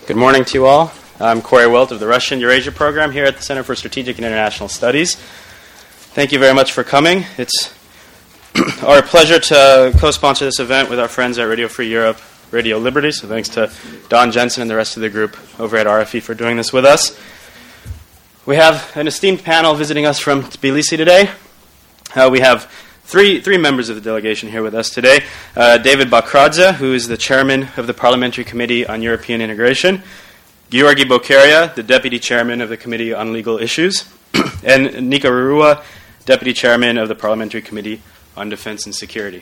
Good morning to you all. I'm Corey Wilt of the Russian Eurasia Program here at the Center for Strategic and International Studies. Thank you very much for coming. It's our pleasure to co-sponsor this event with our friends at Radio Free Europe, Radio Liberty. So thanks to Don Jensen and the rest of the group over at RFE for doing this with us. We have an esteemed panel visiting us from Tbilisi today. We have three members of the delegation here with us today. David Bakradze, who is the chairman of the Parliamentary Committee on European Integration. Georgi Bokeria, the deputy chairman of the Committee on Legal Issues. And Nika Rarua, deputy chairman of the Parliamentary Committee on Defense and Security.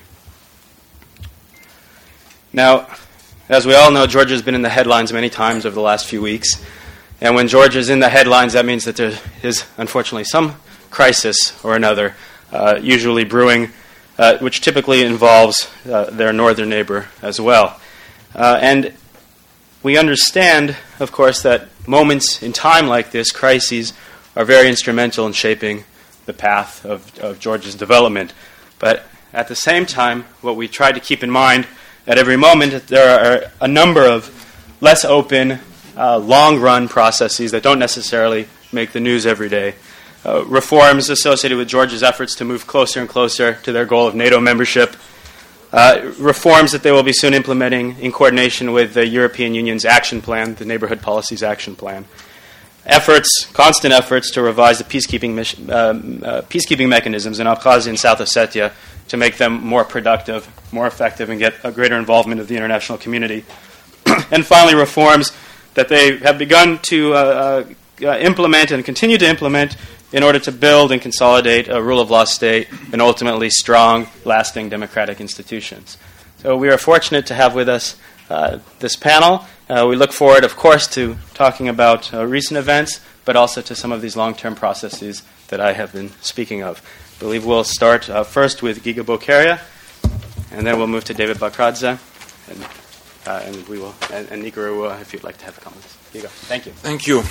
Now, as we all know, Georgia has been in the headlines many times over the last few weeks. And when Georgia is in the headlines, that means that there is, unfortunately, some crisis or another usually brewing, which typically involves their northern neighbor as well. And we understand, of course, that moments in time like this, crises, are very instrumental in shaping the path of Georgia's development. But at the same time, what we try to keep in mind at every moment, there are a number of less open, long-run processes that don't necessarily make the news every day. Reforms associated with Georgia's efforts to move closer and closer to their goal of NATO membership. Reforms that they will be soon implementing in coordination with the European Union's action plan, the Neighborhood Policies Action Plan. Constant efforts to revise the peacekeeping mechanisms in Abkhazia and South Ossetia to make them more productive, more effective, and get a greater involvement of the international community. And finally, reforms that they have begun to implement and continue to implement in order to build and consolidate a rule of law state and ultimately strong, lasting democratic institutions. So we are fortunate to have with us this panel. We look forward, of course, to talking about recent events, but also to some of these long-term processes that I have been speaking of. I believe we'll start first with Giga Bokeria, and then we'll move to David Bakradze, and we will, and Nika Rarua, if you'd like to have comments. Giga, thank you. Thank you.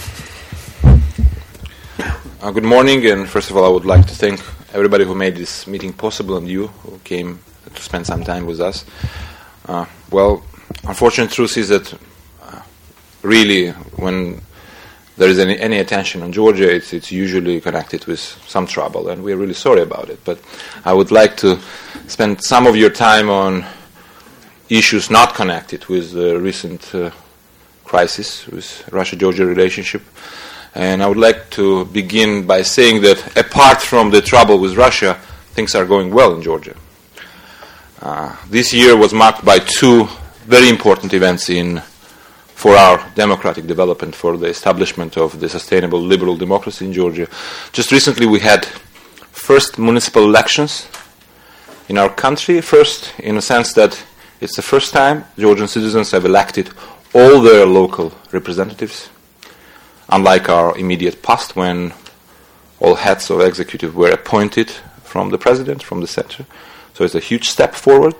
Good morning, and first of all, I would like to thank everybody who made this meeting possible and you who came to spend some time with us. Unfortunate truth is that really when there is any attention on Georgia, it's usually connected with some trouble, and we're really sorry about it. But I would like to spend some of your time on issues not connected with the recent crisis with Russia-Georgia relationship. And I would like to begin by saying that apart from the trouble with Russia, things are going well in Georgia. This year was marked by two very important events for our democratic development, for the establishment of the sustainable liberal democracy in Georgia. Just recently we had first municipal elections in our country. First, in a sense that it's the first time Georgian citizens have elected all their local representatives, unlike our immediate past when all heads of executive were appointed from the president, from the center. So it's a huge step forward.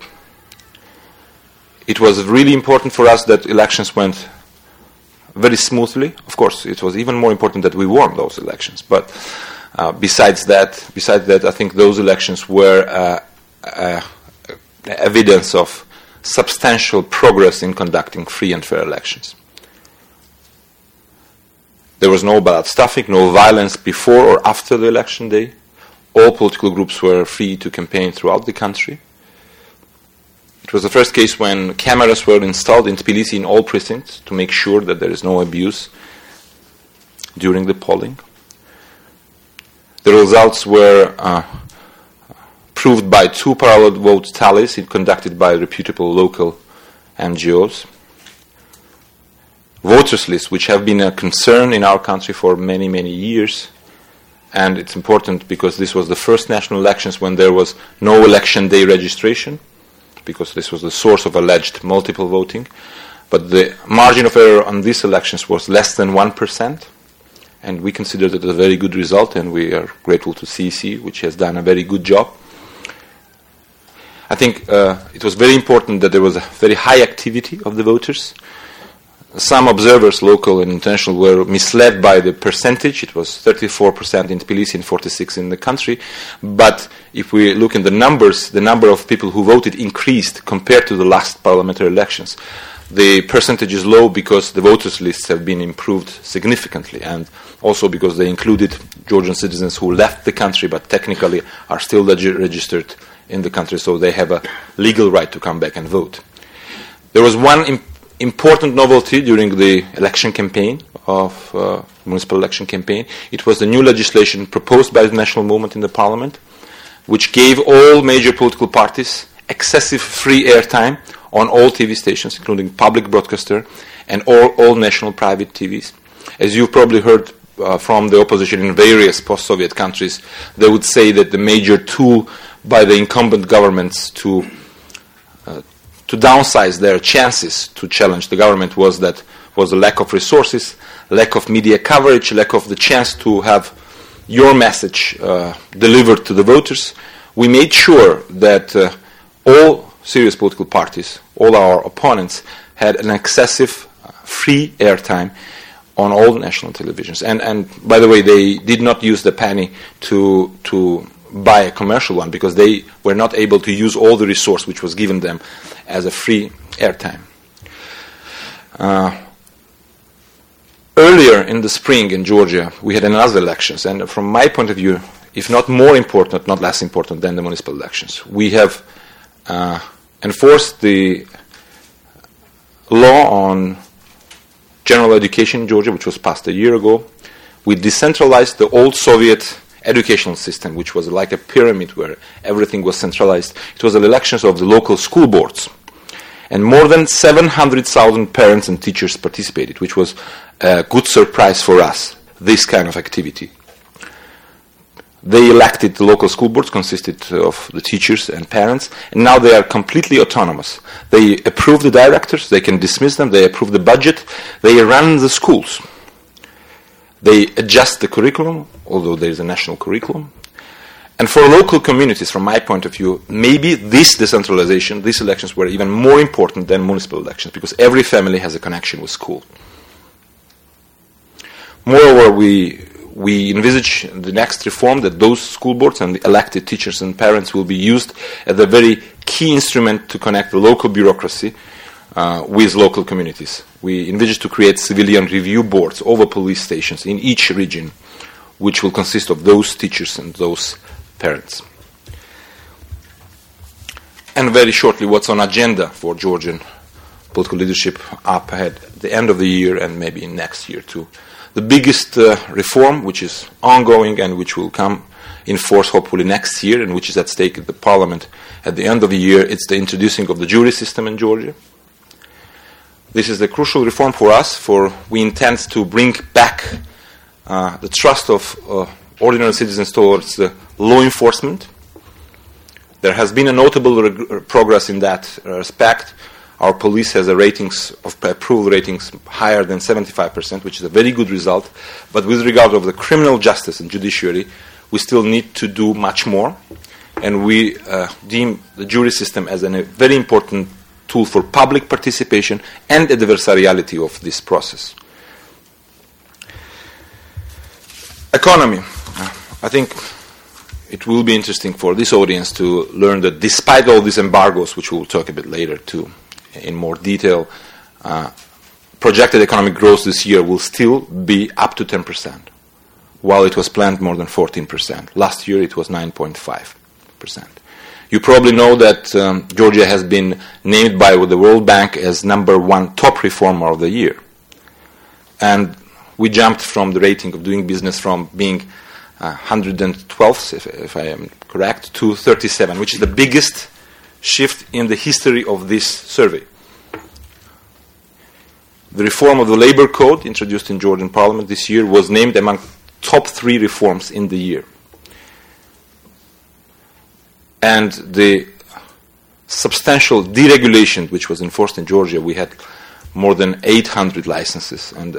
It was really important for us that elections went very smoothly. Of course, it was even more important that we won those elections. But besides that, I think those elections were evidence of substantial progress in conducting free and fair elections. There was no ballot stuffing, no violence before or after the election day. All political groups were free to campaign throughout the country. It was the first case when cameras were installed in Tbilisi in all precincts to make sure that there is no abuse during the polling. The results were proved by two parallel vote tallies conducted by reputable local NGOs. Voters lists, which have been a concern in our country for many, many years. And it's important because this was the first national elections when there was no election day registration, because this was the source of alleged multiple voting. But the margin of error on these elections was less than 1%. And we consider that a very good result, and we are grateful to CEC, which has done a very good job. I think it was very important that there was a very high activity of the voters. Some observers, local and international, were misled by the percentage. It was 34% in Tbilisi and 46% in the country. But if we look in the numbers, the number of people who voted increased compared to the last parliamentary elections. the percentage is low because the voters' lists have been improved significantly, and also because they included Georgian citizens who left the country but technically are still registered in the country, so they have a legal right to come back and vote. There was one important novelty during the election campaign municipal election campaign. It was the new legislation proposed by the National Movement in the Parliament, which gave all major political parties excessive free airtime on all TV stations, including public broadcaster and all national private TVs. As you've probably heard from the opposition in various post-Soviet countries, they would say that the major tool by the incumbent governments to downsize their chances to challenge the government was the lack of resources, lack of media coverage, lack of the chance to have your message delivered to the voters. We made sure that all serious political parties, all our opponents, had an excessive free airtime on all national televisions. And by the way, they did not use the penny to buy a commercial one because they were not able to use all the resource which was given them as a free airtime. Earlier in the spring in Georgia, we had another elections, and from my point of view, if not more important, not less important than the municipal elections, we have enforced the law on general education in Georgia, which was passed a year ago. We decentralized the old Soviet educational system, which was like a pyramid where everything was centralized. It was the elections of the local school boards. And more than 700,000 parents and teachers participated, which was a good surprise for us, this kind of activity. They elected the local school boards, consisted of the teachers and parents, and now they are completely autonomous. They approve the directors, they can dismiss them, they approve the budget, they run the schools. They adjust the curriculum, although there is a national curriculum. And for local communities, from my point of view, maybe this decentralization, these elections were even more important than municipal elections, because every family has a connection with school. Moreover, we envisage the next reform that those school boards and the elected teachers and parents will be used as a very key instrument to connect the local bureaucracy with local communities. We envisage to create civilian review boards over police stations in each region, which will consist of those teachers and those parents. And very shortly, what's on agenda for Georgian political leadership up ahead at the end of the year and maybe in next year too. The biggest reform, which is ongoing and which will come in force hopefully next year and which is at stake at the parliament at the end of the year, it's the introducing of the jury system in Georgia. This is a crucial reform for us, for we intend to bring back the trust of ordinary citizens towards the law enforcement. There has been a notable progress in that respect. Our police has approval ratings higher than 75%, which is a very good result. But with regard of the criminal justice and judiciary, we still need to do much more. And we deem the jury system as a very important tool for public participation and adversariality of this process. Economy. I think it will be interesting for this audience to learn that despite all these embargoes, which we'll talk a bit later too, in more detail, projected economic growth this year will still be up to 10%, while it was planned more than 14%. Last year it was 9.5%. You probably know that Georgia has been named by the World Bank as #1 top reformer of the year. And we jumped from the rating of doing business from being 112th, if I am correct, to 37, which is the biggest shift in the history of this survey. The reform of the labor code introduced in Georgian parliament this year was named among top 3 reforms in the year. And the substantial deregulation which was enforced in Georgia, we had more than 800 licenses and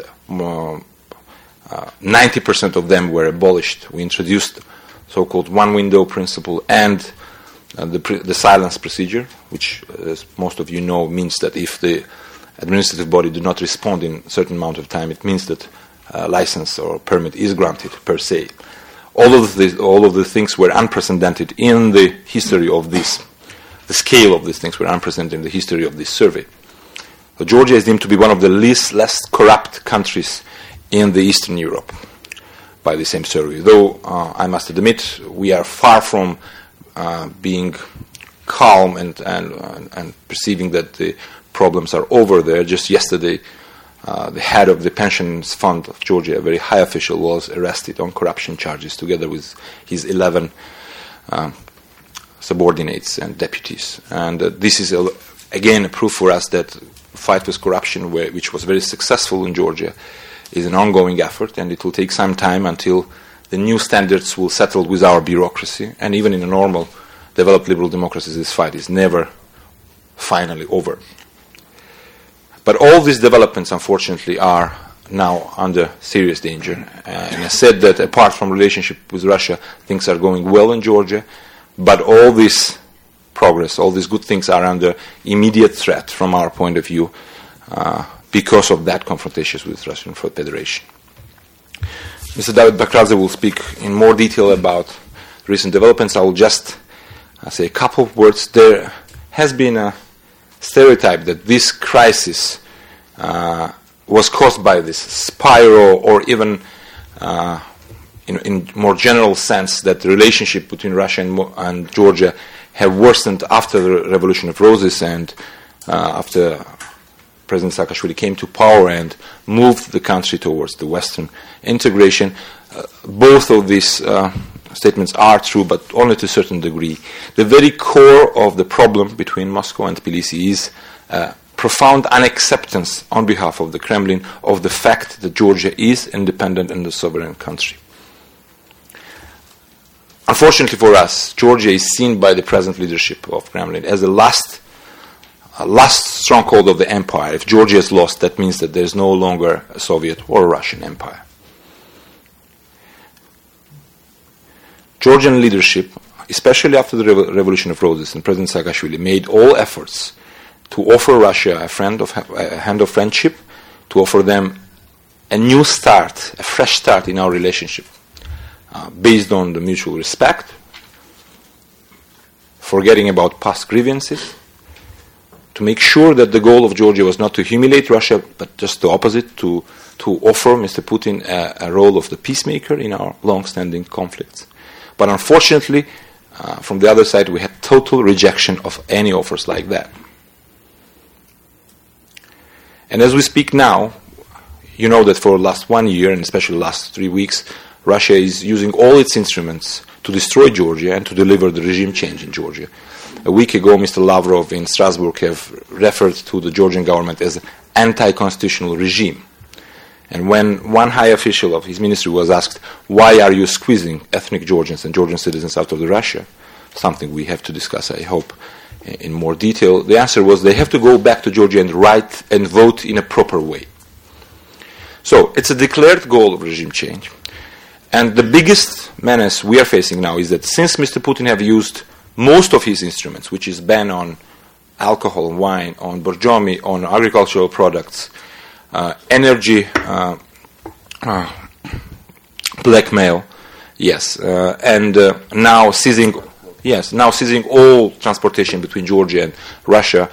90% of them were abolished. We introduced so-called one-window principle and the silence procedure, which, as most of you know, means that if the administrative body do not respond in a certain amount of time, it means that license or permit is granted per se. All of the things were unprecedented in the history of this. The scale of these things were unprecedented in the history of this survey. Georgia is deemed to be one of the less corrupt countries in the Eastern Europe by the same survey. Though I must admit, we are far from being calm and perceiving that the problems are over there. Just yesterday, the head of the pensions fund of Georgia, a very high official, was arrested on corruption charges together with his 11 subordinates and deputies. And this is, again, a proof for us that fight with corruption, which was very successful in Georgia, is an ongoing effort, and it will take some time until the new standards will settle with our bureaucracy. And even in a normal, developed liberal democracy, this fight is never finally over. But all these developments, unfortunately, are now under serious danger. And I said that apart from relationship with Russia, things are going well in Georgia, but all this progress, all these good things are under immediate threat from our point of view because of that confrontation with the Russian Federation. Mr. David Bakradze will speak in more detail about recent developments. I will just say a couple of words. There has been a stereotype that this crisis was caused by this spiral, or even in more general sense, that the relationship between Russia and Georgia have worsened after the Revolution of Roses and after President Saakashvili came to power and moved the country towards the Western integration. Both of these statements are true, but only to a certain degree. The very core of the problem between Moscow and Tbilisi is profound unacceptance on behalf of the Kremlin of the fact that Georgia is independent and a sovereign country. Unfortunately for us, Georgia is seen by the present leadership of Kremlin as a last stronghold of the empire. If Georgia is lost, that means that there is no longer a Soviet or a Russian empire. Georgian leadership, especially after the Revolution of Roses and President Saakashvili, made all efforts to offer Russia a hand of friendship, to offer them a new start, a fresh start in our relationship, based on the mutual respect, forgetting about past grievances, to make sure that the goal of Georgia was not to humiliate Russia, but just the opposite, to offer Mr. Putin a role of the peacemaker in our long-standing conflicts. But unfortunately, from the other side, we had total rejection of any offers like that. And as we speak now, you know that for the last 1 year, and especially the last 3 weeks, Russia is using all its instruments to destroy Georgia and to deliver the regime change in Georgia. A week ago, Mr. Lavrov in Strasbourg have referred to the Georgian government as an anti-constitutional regime. And when one high official of his ministry was asked, why are you squeezing ethnic Georgians and Georgian citizens out of Russia, something we have to discuss, I hope, in more detail, the answer was they have to go back to Georgia and write and vote in a proper way. So it's a declared goal of regime change. And the biggest menace we are facing now is that since Mr. Putin have used most of his instruments, which is ban on alcohol and wine, on borjomi, on agricultural products, energy, blackmail, yes, and now seizing all transportation between Georgia and Russia,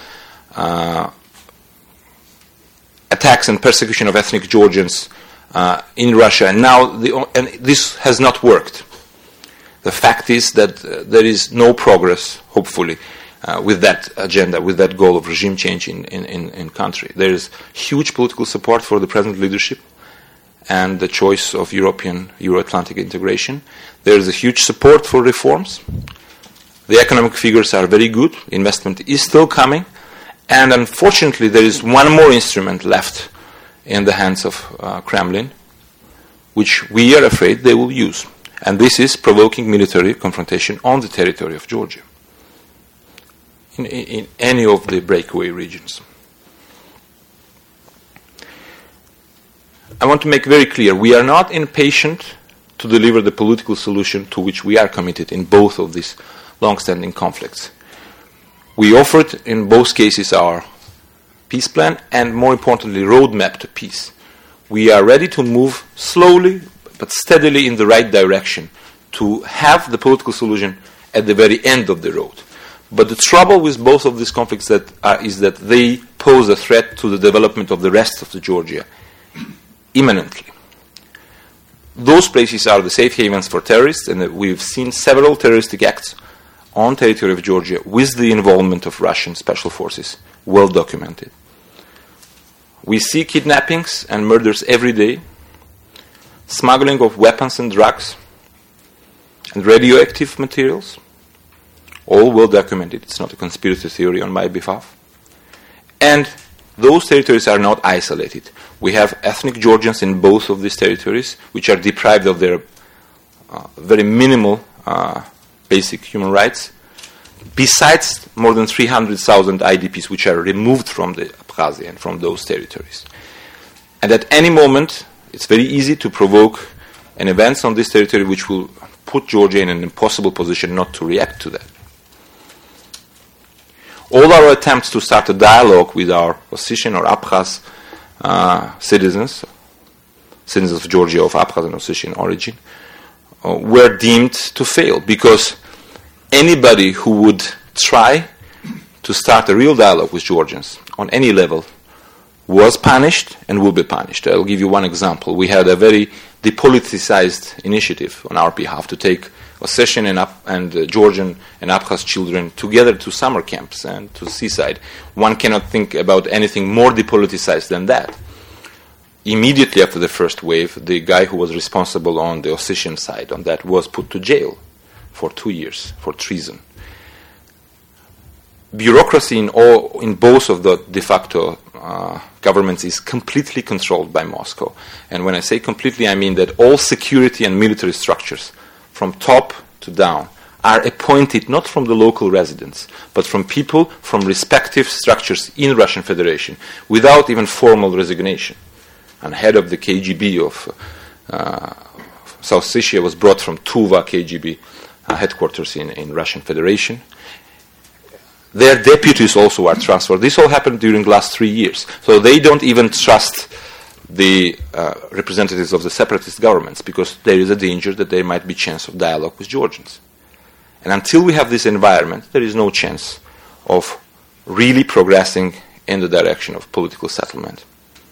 attacks and persecution of ethnic Georgians in Russia, and this has not worked. The fact is that there is no progress, hopefully, with that agenda, with that goal of regime change in country. There is huge political support for the present leadership and the choice of Euro-Atlantic integration. There is a huge support for reforms. The economic figures are very good. Investment is still coming. And unfortunately, there is one more instrument left in the hands of Kremlin, which we are afraid they will use. And this is provoking military confrontation on the territory of Georgia, in any of the breakaway regions. I want to make very clear, we are not impatient to deliver the political solution to which we are committed in both of these long-standing conflicts. We offered in both cases our peace plan and, more importantly, roadmap to peace. We are ready to move slowly but steadily in the right direction to have the political solution at the very end of the road. But the trouble with both of these conflicts is that they pose a threat to the development of the rest of the Georgia imminently. Those places are the safe havens for terrorists, and we've seen several terroristic acts on territory of Georgia with the involvement of Russian special forces, well documented. We see kidnappings and murders every day, smuggling of weapons and drugs, and radioactive materials, all well documented. It's not a conspiracy theory on my behalf. And those territories are not isolated. We have ethnic Georgians in both of these territories, which are deprived of their very minimal basic human rights, besides more than 300,000 IDPs which are removed from the Abkhazia and from those territories. And at any moment, it's very easy to provoke an event on this territory which will put Georgia in an impossible position not to react to that. All our attempts to start a dialogue with our Ossetian or Abkhaz citizens of Georgia of Abkhaz and Ossetian origin, were deemed to fail, because anybody who would try to start a real dialogue with Georgians on any level was punished and will be punished. I'll give you one example. We had a very depoliticized initiative on our behalf to take Ossetian and Georgian and Abkhaz children together to summer camps and to the seaside. One cannot think about anything more depoliticized than that. Immediately after the first wave, the guy who was responsible on the Ossetian side on that was put to jail for 2 years for treason. Bureaucracy in both of the de facto governments is completely controlled by Moscow. And when I say completely, I mean that all security and military structures, from top to down, are appointed not from the local residents, but from people from respective structures in Russian Federation, without even formal resignation. And head of the KGB of South Ossetia was brought from Tuva KGB headquarters in Russian Federation. Their deputies also are transferred. This all happened during the last 3 years. So they don't even trust the representatives of the separatist governments, because there is a danger that there might be chance of dialogue with Georgians. And until we have this environment, there is no chance of really progressing in the direction of political settlement.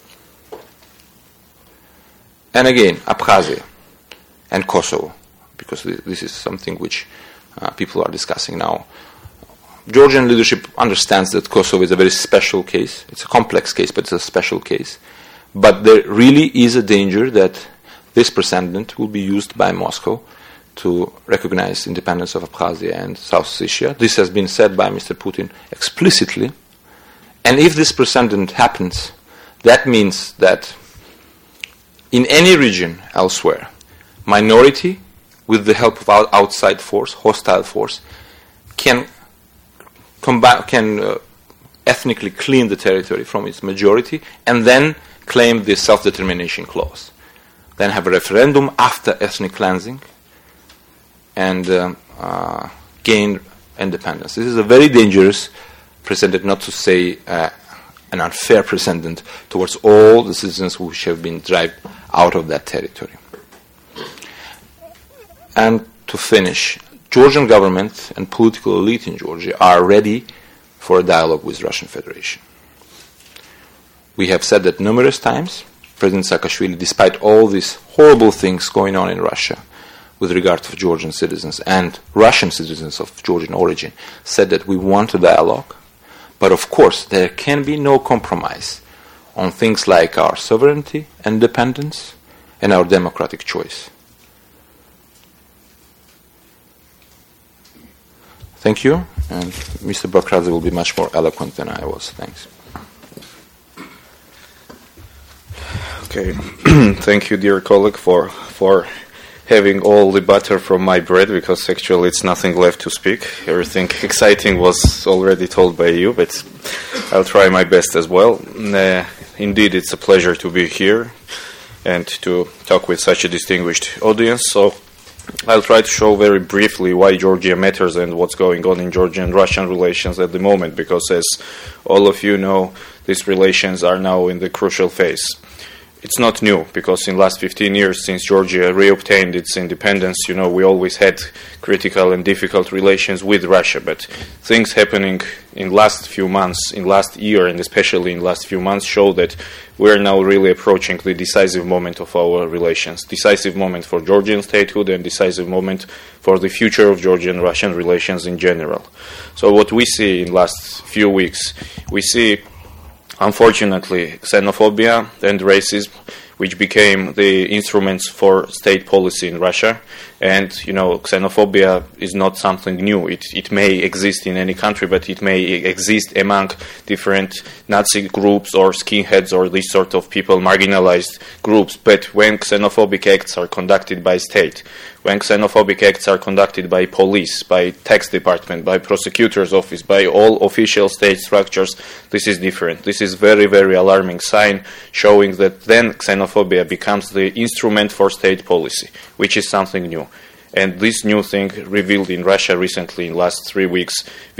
And again, Abkhazia and Kosovo, because this is something which people are discussing now. Georgian leadership understands that Kosovo is a very special case. It's a complex case, but it's a special case. But there really is a danger that this precedent will be used by Moscow to recognize independence of Abkhazia and South Ossetia. This has been said by Mr. Putin explicitly. And if this precedent happens, that means that in any region elsewhere, minority, with the help of outside force, hostile force, can ethnically clean the territory from its majority and then claim the self-determination clause. Then have a referendum after ethnic cleansing and gain independence. This is a very dangerous precedent, not to say an unfair precedent towards all the citizens who have been driven out of that territory. And to finish, Georgian government and political elite in Georgia are ready for a dialogue with Russian Federation. We have said that numerous times. President Saakashvili, despite all these horrible things going on in Russia with regard to Georgian citizens and Russian citizens of Georgian origin, said that we want a dialogue. But of course, there can be no compromise on things like our sovereignty, independence, and our democratic choice. Thank you, and Mr. Bakradze will be much more eloquent than I was. Thanks. Okay, thank you, dear colleague, for having all the butter from my bread, because actually it's nothing left to speak. Everything exciting was already told by you, but I'll try my best as well. Indeed, it's a pleasure to be here and to talk with such a distinguished audience. So I'll try to show very briefly why Georgia matters and what's going on in Georgian and Russian relations at the moment, because as all of you know, these relations are now in the crucial phase. it's not new, because in the last 15 years, since Georgia reobtained its independence, we always had critical and difficult relations with Russia. But things happening in last few months, in last year, and especially in last few months, show that we are now really approaching the decisive moment of our relations. Decisive moment for Georgian statehood and decisive moment for the future of Georgian-Russian relations in general. So what we see in last few weeks, we see, unfortunately, xenophobia and racism, which became the instruments for state policy in Russia. And, xenophobia is not something new. It may exist in any country, but it may exist among different Nazi groups or skinheads or these sort of people, marginalized groups. But when xenophobic acts are conducted by state, when xenophobic acts are conducted by police, by tax department, by prosecutor's office, by all official state structures, this is different. This is very, very alarming sign showing that then xenophobia becomes the instrument for state policy, which is something new. And this new thing revealed in Russia recently in last 3 weeks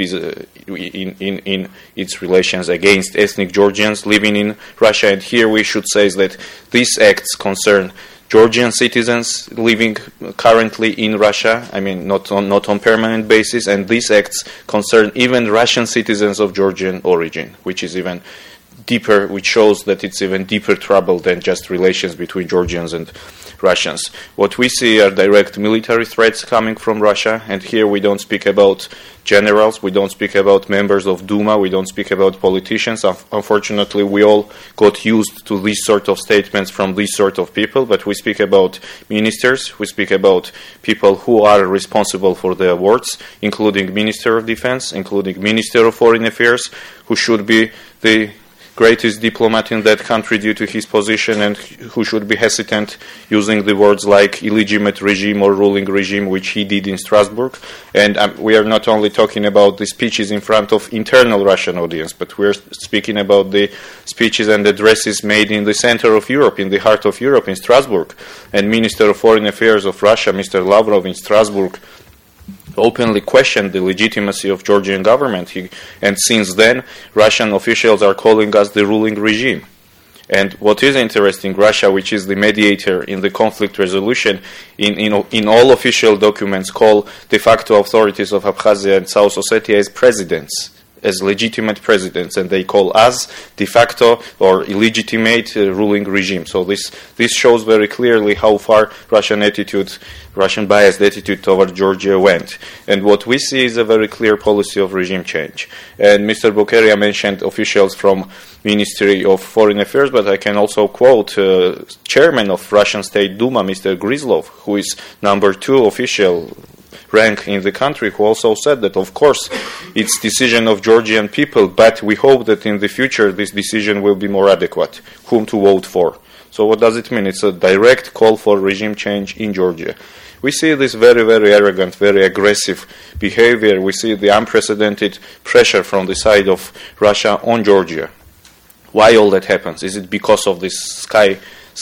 in its relations against ethnic Georgians living in Russia. And here we should say that these acts concern Georgian citizens living currently in Russia, not on permanent basis, and these acts concern even Russian citizens of Georgian origin, which is even deeper, which shows that it's even deeper trouble than just relations between Georgians and Russians. What we see are direct military threats coming from Russia, and here we don't speak about generals, we don't speak about members of Duma, we don't speak about politicians. Unfortunately, we all got used to these sort of statements from these sort of people, but we speak about ministers, we speak about people who are responsible for the awards, including Minister of Defense, including Minister of Foreign Affairs, who should be the greatest diplomat in that country due to his position, and who should be hesitant using the words like illegitimate regime or ruling regime, which he did in Strasbourg. And we are not only talking about the speeches in front of internal Russian audience, but we're speaking about the speeches and addresses made in the center of Europe, in the heart of Europe, in Strasbourg. And Minister of Foreign Affairs of Russia, Mr. Lavrov, in Strasbourg, openly questioned the legitimacy of Georgian government, and since then Russian officials are calling us the ruling regime. And what is interesting, Russia, which is the mediator in the conflict resolution, in all official documents call de facto authorities of Abkhazia and South Ossetia as presidents, as legitimate presidents, and they call us de facto or illegitimate ruling regime. So this shows very clearly how far Russian biased attitude toward Georgia went. And what we see is a very clear policy of regime change. And Mr. Bokeria mentioned officials from Ministry of Foreign Affairs, but I can also quote chairman of Russian State Duma, Mr. Grizlov, who is number 2 official rank in the country, who also said that, of course, it's decision of Georgian people, but we hope that in the future this decision will be more adequate, whom to vote for. So what does it mean? It's a direct call for regime change in Georgia. We see this very, very arrogant, very aggressive behavior. We see the unprecedented pressure from the side of Russia on Georgia. Why all that happens? Is it because of this spy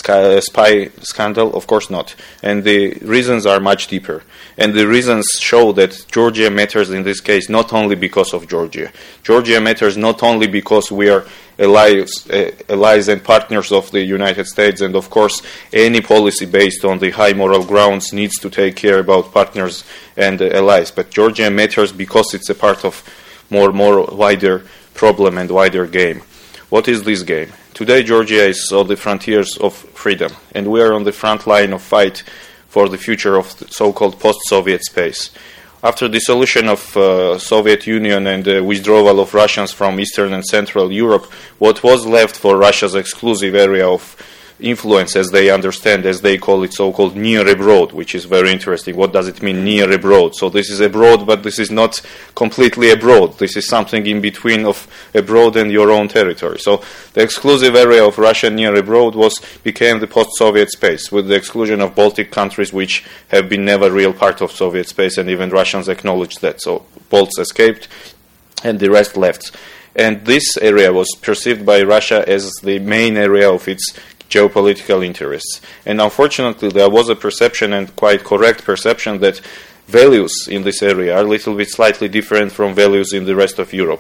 scandal? Of course not. And the reasons are much deeper. And the reasons show that Georgia matters in this case not only because of Georgia. Georgia matters not only because we are allies and partners of the United States, and of course any policy based on the high moral grounds needs to take care about partners and allies. But Georgia matters because it's a part of more wider problem and wider game. What is this game? Today Georgia is on the frontiers of freedom, and we are on the front line of fight for the future of the so-called post-Soviet space. After dissolution of Soviet Union and withdrawal of Russians from Eastern and Central Europe, what was left for Russia's exclusive area of influence, as they understand, as they call it, so-called near abroad, which is very interesting. What does it mean, near abroad? So this is abroad, but this is not completely abroad. This is something in between of abroad and your own territory. So the exclusive area of Russia near abroad became the post-Soviet space, with the exclusion of Baltic countries, which have been never real part of Soviet space, and even Russians acknowledged that. So Balts escaped, and the rest left. And this area was perceived by Russia as the main area of its geopolitical interests. And unfortunately, there was a perception, and quite correct perception, that values in this area are a little bit slightly different from values in the rest of Europe.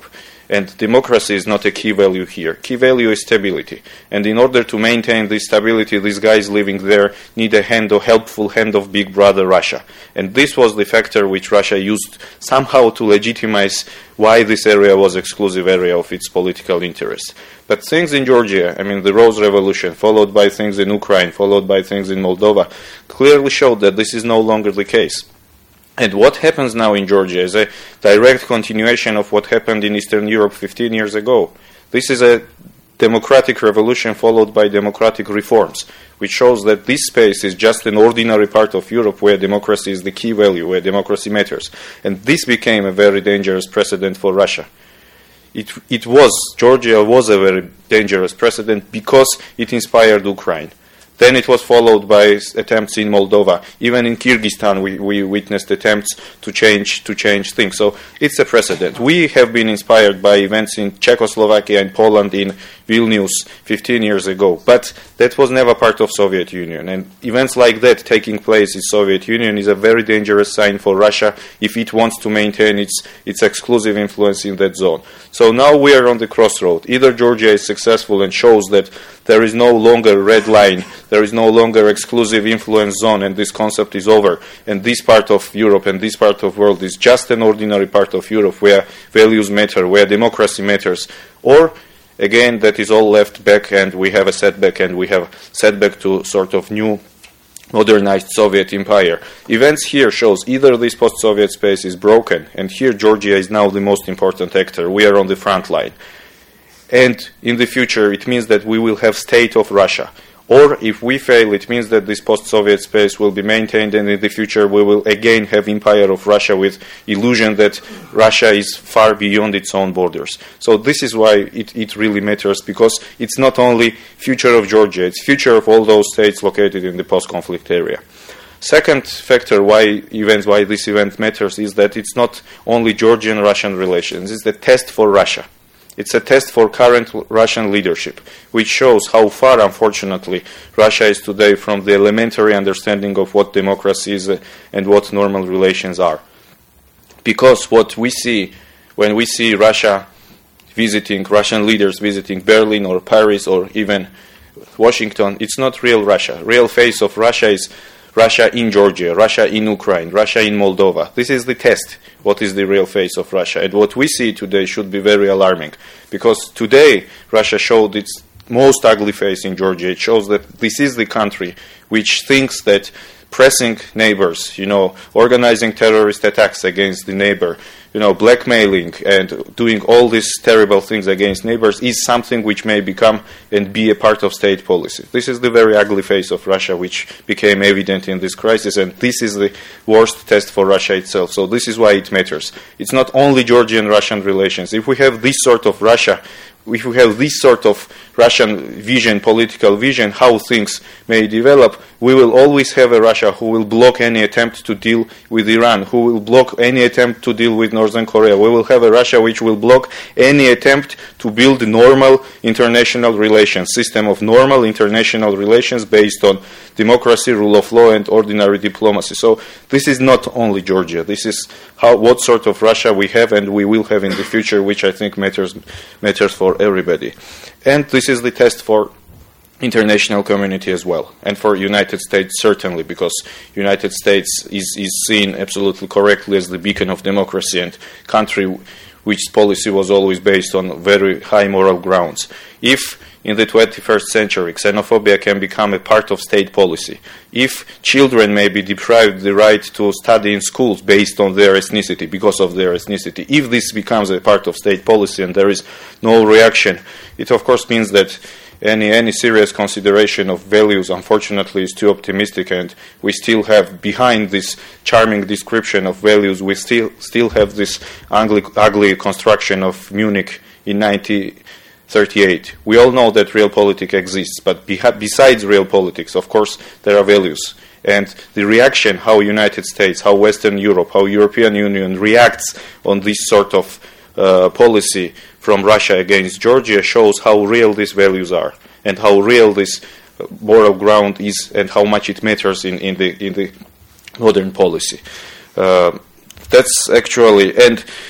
And democracy is not a key value here. Key value is stability. And in order to maintain this stability, these guys living there need a helpful hand of big brother Russia. And this was the factor which Russia used somehow to legitimize why this area was exclusive area of its political interests. But things in Georgia, the Rose Revolution, followed by things in Ukraine, followed by things in Moldova, clearly showed that this is no longer the case. And what happens now in Georgia is a direct continuation of what happened in Eastern Europe 15 years ago. This is a democratic revolution followed by democratic reforms, which shows that this space is just an ordinary part of Europe where democracy is the key value, where democracy matters. And this became a very dangerous precedent for Russia. Georgia was a very dangerous precedent because it inspired Ukraine. Then it was followed by attempts in Moldova. Even in Kyrgyzstan, we witnessed attempts to change things. So it's a precedent. We have been inspired by events in Czechoslovakia and Poland in Vilnius 15 years ago. But that was never part of Soviet Union. And events like that taking place in Soviet Union is a very dangerous sign for Russia if it wants to maintain its exclusive influence in that zone. So now we are on the crossroad. Either Georgia is successful and shows that there is no longer red line, there is no longer exclusive influence zone, and this concept is over. And this part of Europe and this part of the world is just an ordinary part of Europe where values matter, where democracy matters. Or, again, that is all left back and we have a setback, and we have setback to sort of new modernized Soviet empire. Events here shows either this post-Soviet space is broken, and here Georgia is now the most important actor. We are on the front line. And in the future, it means that we will have state of Russia. Or if we fail, it means that this post-Soviet space will be maintained, and in the future we will again have empire of Russia with illusion that Russia is far beyond its own borders. So this is why it really matters, because it's not only future of Georgia, it's future of all those states located in the post-conflict area. Second factor why this event matters is that it's not only Georgian-Russian relations, it's the test for Russia. It's a test for current Russian leadership, which shows how far, unfortunately, Russia is today from the elementary understanding of what democracy is and what normal relations are. Because what we see when we see Russian leaders visiting Berlin or Paris or even Washington, it's not real Russia. Real face of Russia is Russia in Georgia, Russia in Ukraine, Russia in Moldova. This is the test. What is the real face of Russia? And what we see today should be very alarming, because today Russia showed its most ugly face in Georgia. It shows that this is the country which thinks that pressing neighbors, organizing terrorist attacks against the neighbor, blackmailing and doing all these terrible things against neighbors is something which may become and be a part of state policy. This is the very ugly face of Russia which became evident in this crisis, and this is the worst test for Russia itself. So this is why it matters. It's not only Georgian-Russian relations. If we have this sort of Russia, if we have this sort of Russian vision, political vision, how things may develop, we will always have a Russia who will block any attempt to deal with Iran, who will block any attempt to deal with Northern Korea. We will have a Russia which will block any attempt to build normal international relations, system of normal international relations based on democracy, rule of law, and ordinary diplomacy. So this is not only Georgia. This is what sort of Russia we have and we will have in the future, which I think matters for everybody. And this is the test for international community as well, and for United States certainly, because United States is seen absolutely correctly as the beacon of democracy and country which policy was always based on very high moral grounds. If in the 21st century xenophobia can become a part of state policy, if children may be deprived the right to study in schools based on their ethnicity, because of their ethnicity, if this becomes a part of state policy and there is no reaction, it of course means that any serious consideration of values, unfortunately, is too optimistic, and we still have, behind this charming description of values, we still have this ugly construction of Munich in 1938. We all know that real politics exists, but besides real politics, of course, there are values. And the reaction, how United States, how Western Europe, how European Union reacts on this sort of policy from Russia against Georgia shows how real these values are and how real this moral ground is and how much it matters in the modern policy. That's actually, and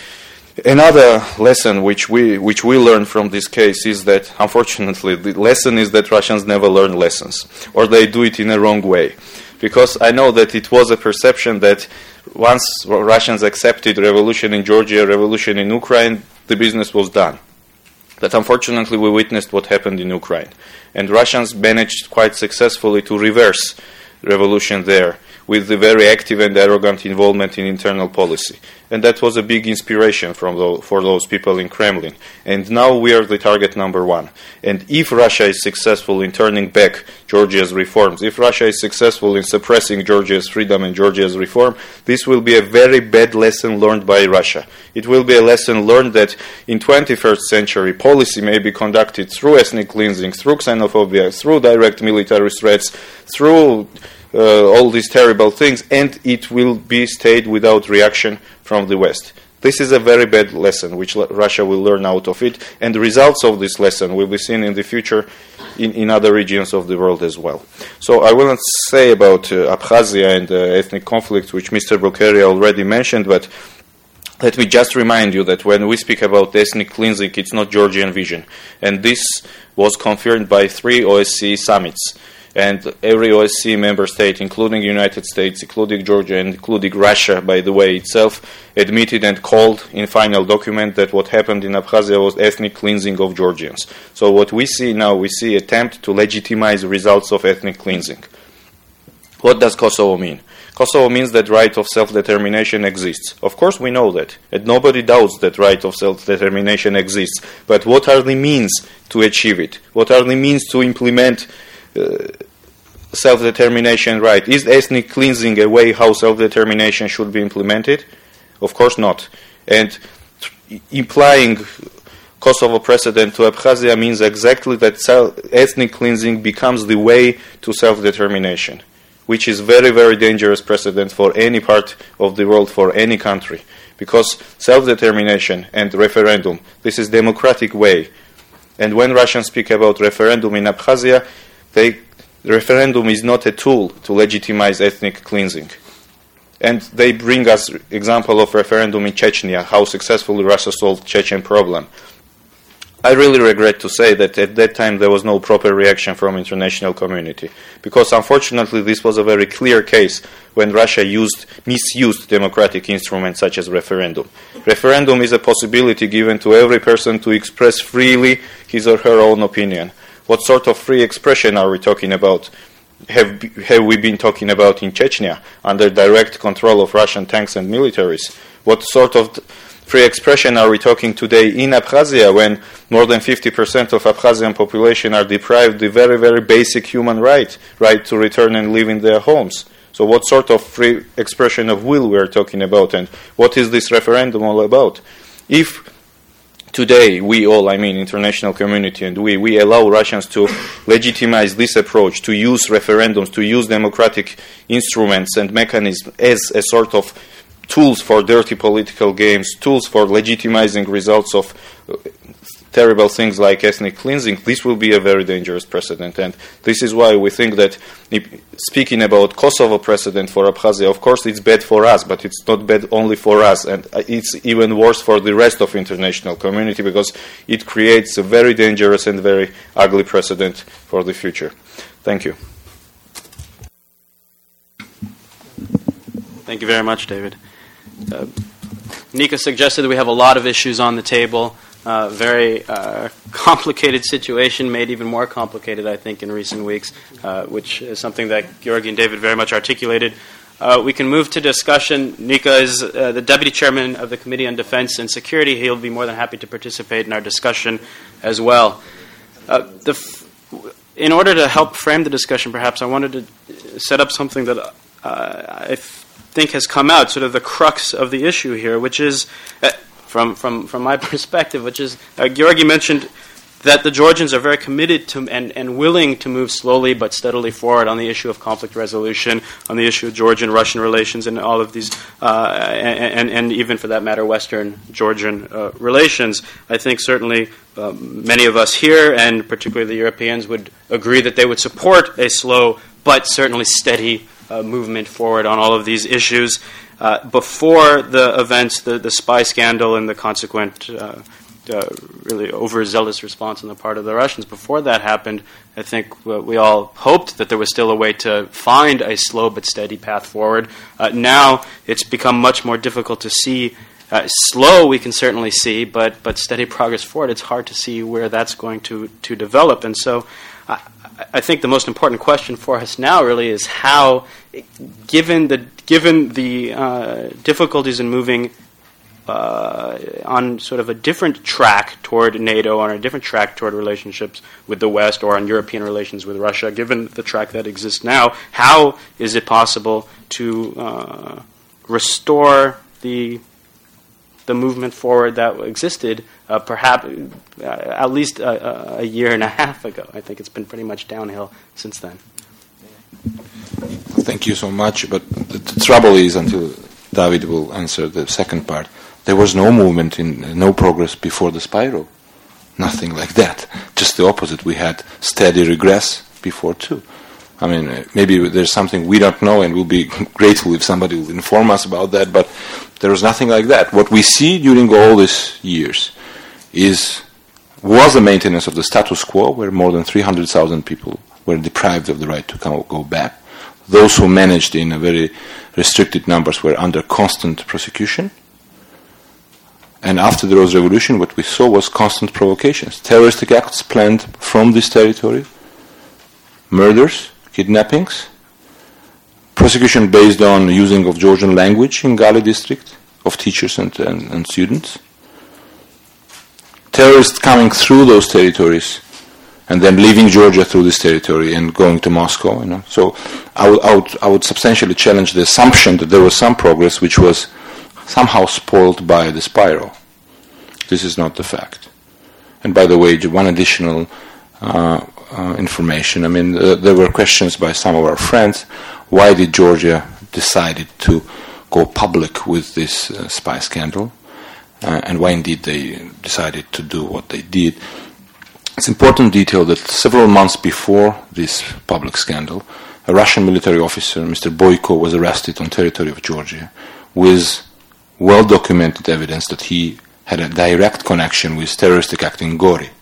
Another lesson which we learn from this case is that, unfortunately, the lesson is that Russians never learn lessons, or they do it in a wrong way. Because I know that it was a perception that once Russians accepted revolution in Georgia, revolution in Ukraine, the business was done. But unfortunately, we witnessed what happened in Ukraine. And Russians managed quite successfully to reverse revolution there with the very active and arrogant involvement in internal policy. And that was a big inspiration for those people in Kremlin. And now we are the target number one. And if Russia is successful in turning back Georgia's reforms, if Russia is successful in suppressing Georgia's freedom and Georgia's reform, this will be a very bad lesson learned by Russia. It will be a lesson learned that in 21st century policy may be conducted through ethnic cleansing, through xenophobia, through direct military threats, through all these terrible things, and it will be stayed without reaction from the West. This is a very bad lesson which Russia will learn out of it, and the results of this lesson will be seen in the future in other regions of the world as well. So I will not say about Abkhazia and ethnic conflicts, which Mr. Bokeria already mentioned, but let me just remind you that when we speak about ethnic cleansing, it's not Georgian vision. And this was confirmed by 3 OSCE summits. And every OSCE member state, including the United States, including Georgia, and including Russia, by the way, itself, admitted and called in final document that what happened in Abkhazia was ethnic cleansing of Georgians. So what we see now, we see attempt to legitimize results of ethnic cleansing. What does Kosovo mean? Kosovo means that right of self-determination exists. Of course we know that, and nobody doubts that right of self-determination exists. But what are the means to achieve it? What are the means to implement self-determination right? Is ethnic cleansing a way how self-determination should be implemented? Of course not. And implying Kosovo precedent to Abkhazia means exactly that ethnic cleansing becomes the way to self-determination, which is very, very dangerous precedent for any part of the world, for any country. Because self-determination and referendum, this is democratic way. And when Russians speak about referendum in Abkhazia, the referendum is not a tool to legitimize ethnic cleansing. And they bring us example of referendum in Chechnya, how successfully Russia solved Chechen problem. I really regret to say that at that time there was no proper reaction from international community, because unfortunately this was a very clear case when Russia misused democratic instruments such as referendum. Referendum is a possibility given to every person to express freely his or her own opinion. What sort of free expression are we talking about? Have we been talking about in Chechnya, under direct control of Russian tanks and militaries? What sort of free expression are we talking today in Abkhazia, when more than 50% of Abkhazian population are deprived the very, very basic human right to return and live in their homes? So what sort of free expression of will we are talking about, and what is this referendum all about? If today, we all, I mean international community, and we allow Russians to legitimize this approach, to use referendums, to use democratic instruments and mechanisms as a sort of tools for dirty political games, tools for legitimizing results of terrible things like ethnic cleansing, this will be a very dangerous precedent. And this is why we think that, speaking about Kosovo precedent for Abkhazia, of course it's bad for us, but it's not bad only for us, and it's even worse for the rest of international community, because it creates a very dangerous and very ugly precedent for the future. Thank you. Thank you very much, David. Nika suggested that we have a lot of issues on the table. Very complicated situation, made even more complicated, I think, in recent weeks, which is something that Georgi and David very much articulated. We can move to discussion. Nika is the Deputy Chairman of the Committee on Defense and Security. He'll be more than happy to participate in our discussion as well. In order to help frame the discussion, perhaps, I wanted to set up something that I think has come out, sort of the crux of the issue here, which is, from my perspective, which is, Georgi mentioned that the Georgians are very committed to and willing to move slowly but steadily forward on the issue of conflict resolution, on the issue of Georgian-Russian relations, and all of these, and even for that matter, Western-Georgian relations. I think certainly many of us here, and particularly the Europeans, would agree that they would support a slow but certainly steady movement forward on all of these issues. Before the events, the spy scandal and the consequent really overzealous response on the part of the Russians, before that happened, I think we all hoped that there was still a way to find a slow but steady path forward. Now it's become much more difficult to see. Slow we can certainly see, but steady progress forward, it's hard to see where that's going to develop. And so I think the most important question for us now really is how, given the difficulties in moving on sort of a different track toward NATO, on a different track toward relationships with the West, or on European relations with Russia, given the track that exists now, how is it possible to restore the movement forward that existed perhaps at least a year and a half ago? I think it's been pretty much downhill since then. Thank you so much. But the trouble is, until David will answer the second part, there was no movement, no progress before the spiral. Nothing like that. Just the opposite. We had steady regress before too. I mean, maybe there's something we don't know, and we'll be grateful if somebody will inform us about that, but there was nothing like that. What we see during all these years was the maintenance of the status quo, where more than 300,000 people were deprived of the right to go back. Those who managed in a very restricted numbers were under constant prosecution. And after the Rose Revolution, what we saw was constant provocations. Terroristic acts planned from this territory, murders, kidnappings, prosecution based on using of Georgian language in Gali district of teachers and students, terrorists coming through those territories and then leaving Georgia through this territory and going to Moscow. So I would substantially challenge the assumption that there was some progress which was somehow spoiled by the spiral. This is not the fact. And by the way, one additional information. I mean, there were questions by some of our friends, why did Georgia decided to go public with this spy scandal, and why indeed they decided to do what they did. It's important detail that several months before this public scandal, a Russian military officer, Mr. Boyko, was arrested on territory of Georgia with well-documented evidence that he had a direct connection with terroristic act in Gori.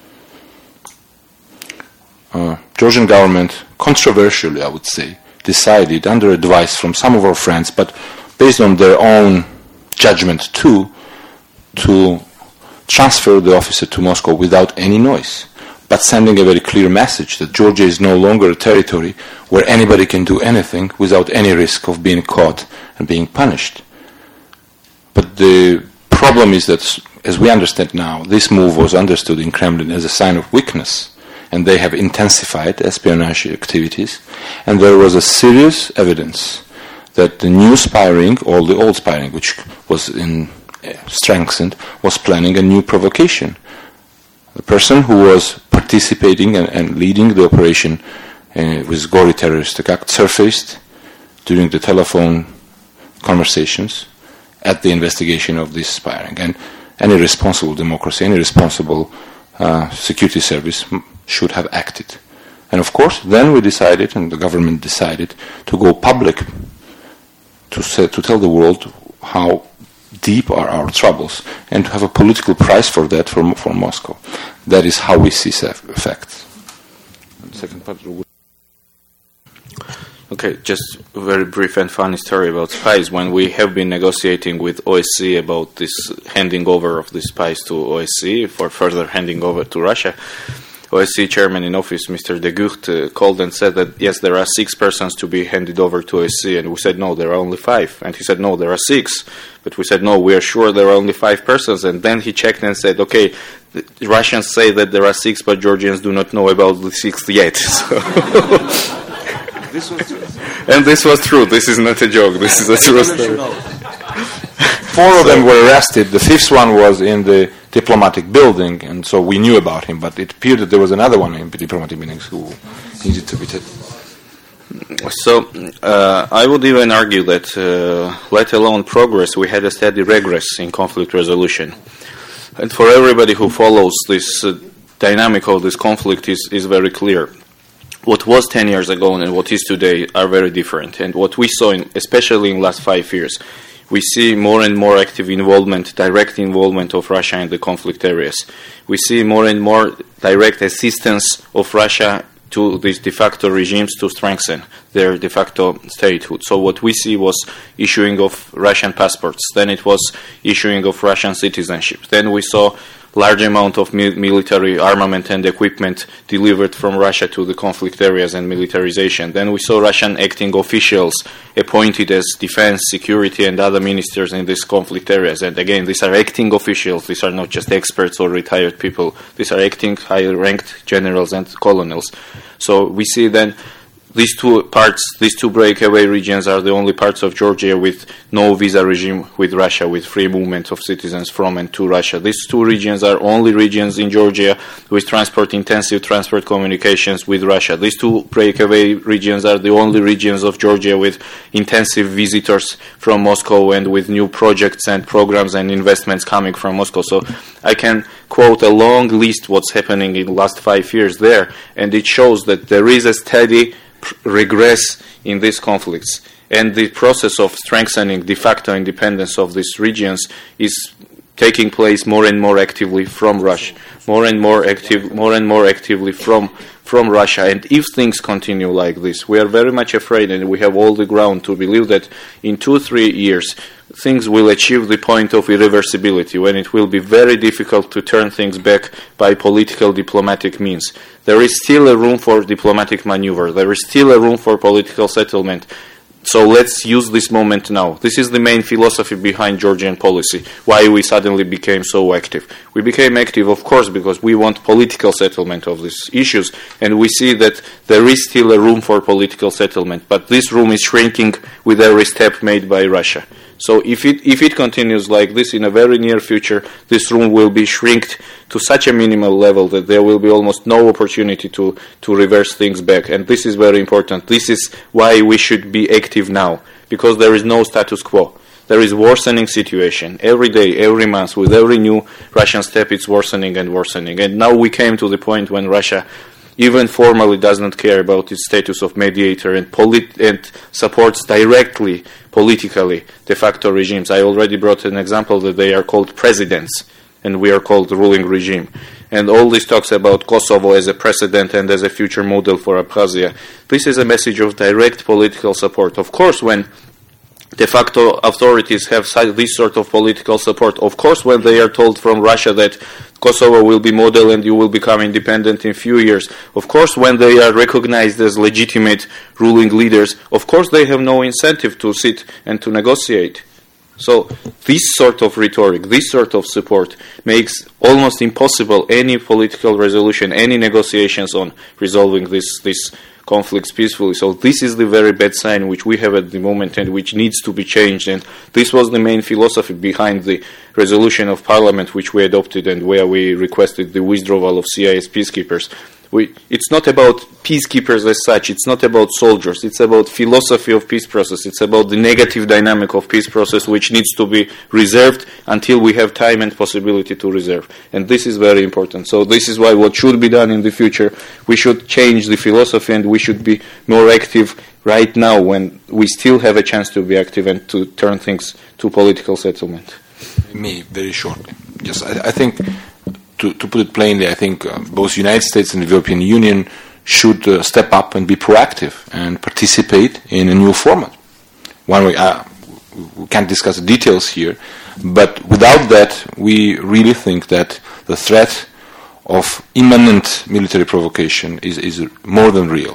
Georgian government, controversially I would say, decided under advice from some of our friends, but based on their own judgment too, to transfer the officer to Moscow without any noise, but sending a very clear message that Georgia is no longer a territory where anybody can do anything without any risk of being caught and being punished. But the problem is that, as we understand now, this move was understood in Kremlin as a sign of weakness, and they have intensified espionage activities, and there was a serious evidence that the new spy ring, or the old spy ring, which was strengthened, was planning a new provocation. The person who was participating and leading the operation with Gori terroristic act surfaced during the telephone conversations at the investigation of this spy ring. And any responsible democracy, any responsible security service should have acted. And of course, then we decided, and the government decided, to go public, to tell the world how deep are our troubles, and to have a political price for that for Moscow. That is how we see effects. And second part. Okay, just a very brief and funny story about spies. When we have been negotiating with OSCE about this handing over of the spies to OSCE for further handing over to Russia, OSCE chairman in office, Mr. de Gucht, called and said that, yes, there are 6 persons to be handed over to OSCE, and we said, no, there are only 5. And he said, no, there are 6. But we said, no, we are sure there are only 5 persons. And then he checked and said, okay, the Russians say that there are 6, but Georgians do not know about the 6th yet. So This was true. And this was true. This is not a joke. This is a true story. 4 of them were arrested. The 5th one was in the diplomatic building, and so we knew about him. But it appeared that there was another one in the diplomatic building who needed to be taken. So I would even argue that, let alone progress, we had a steady regress in conflict resolution. And for everybody who follows this dynamic of this conflict is very clear. what was 10 years ago and what is today are very different. And what we saw, especially in the last 5 years, we see more and more active involvement, direct involvement of Russia in the conflict areas. We see more and more direct assistance of Russia to these de facto regimes to strengthen their de facto statehood. So what we see was issuing of Russian passports, then it was issuing of Russian citizenship, then we saw large amount of military armament and equipment delivered from Russia to the conflict areas and militarization. Then we saw Russian acting officials appointed as defense, security and other ministers in these conflict areas. And again, these are acting officials, these are not just experts or retired people, these are acting high-ranked generals and colonels. So we see then these two parts, these two breakaway regions are the only parts of Georgia with no visa regime with Russia, with free movement of citizens from and to Russia. These two regions are only regions in Georgia with intensive transport communications with Russia. These two breakaway regions are the only regions of Georgia with intensive visitors from Moscow and with new projects and programs and investments coming from Moscow. So I can quote a long list what's happening in the last 5 years there, and it shows that there is a steady regress in these conflicts, and the process of strengthening de facto independence of these regions is taking place more and more actively from Russia, more and more actively from Russia. And if things continue like this, we are very much afraid, and we have all the ground to believe that in 2-3 years things will achieve the point of irreversibility, when it will be very difficult to turn things back by political diplomatic means. There is still a room for diplomatic maneuver. There is still a room for political settlement. So let's use this moment now. This is the main philosophy behind Georgian policy, why we suddenly became so active. We became active, of course, because we want political settlement of these issues, and we see that there is still a room for political settlement, but this room is shrinking with every step made by Russia. So if it continues like this in a very near future, this room will be shrinked to such a minimal level that there will be almost no opportunity to reverse things back. And this is very important. This is why we should be active now, because there is no status quo. There is worsening situation. Every day, every month, with every new Russian step, it's worsening and worsening. And now we came to the point when Russia even formally does not care about its status of mediator and supports directly, politically, de facto regimes. I already brought an example that they are called presidents, and we are called the ruling regime. And all this talks about Kosovo as a precedent and as a future model for Abkhazia. This is a message of direct political support. Of course, when de facto authorities have this sort of political support, of course, when they are told from Russia that Kosovo will be model and you will become independent in few years, of course, when they are recognized as legitimate ruling leaders, of course they have no incentive to sit and to negotiate. So this sort of rhetoric, this sort of support makes almost impossible any political resolution, any negotiations on resolving this conflicts peacefully. So this is the very bad sign which we have at the moment and which needs to be changed. And this was the main philosophy behind the resolution of Parliament which we adopted and where we requested the withdrawal of CIS peacekeepers. It's not about peacekeepers as such, it's not about soldiers, it's about philosophy of peace process, it's about the negative dynamic of peace process which needs to be reserved until we have time and possibility to reserve. And this is very important. So this is why what should be done in the future, we should change the philosophy and we should be more active right now when we still have a chance to be active and to turn things to political settlement. Me, very shortly. Just, I think, to put it plainly, I think both the United States and the European Union should step up and be proactive and participate in a new format. One way, we can't discuss the details here, but without that, we really think that the threat of imminent military provocation is more than real.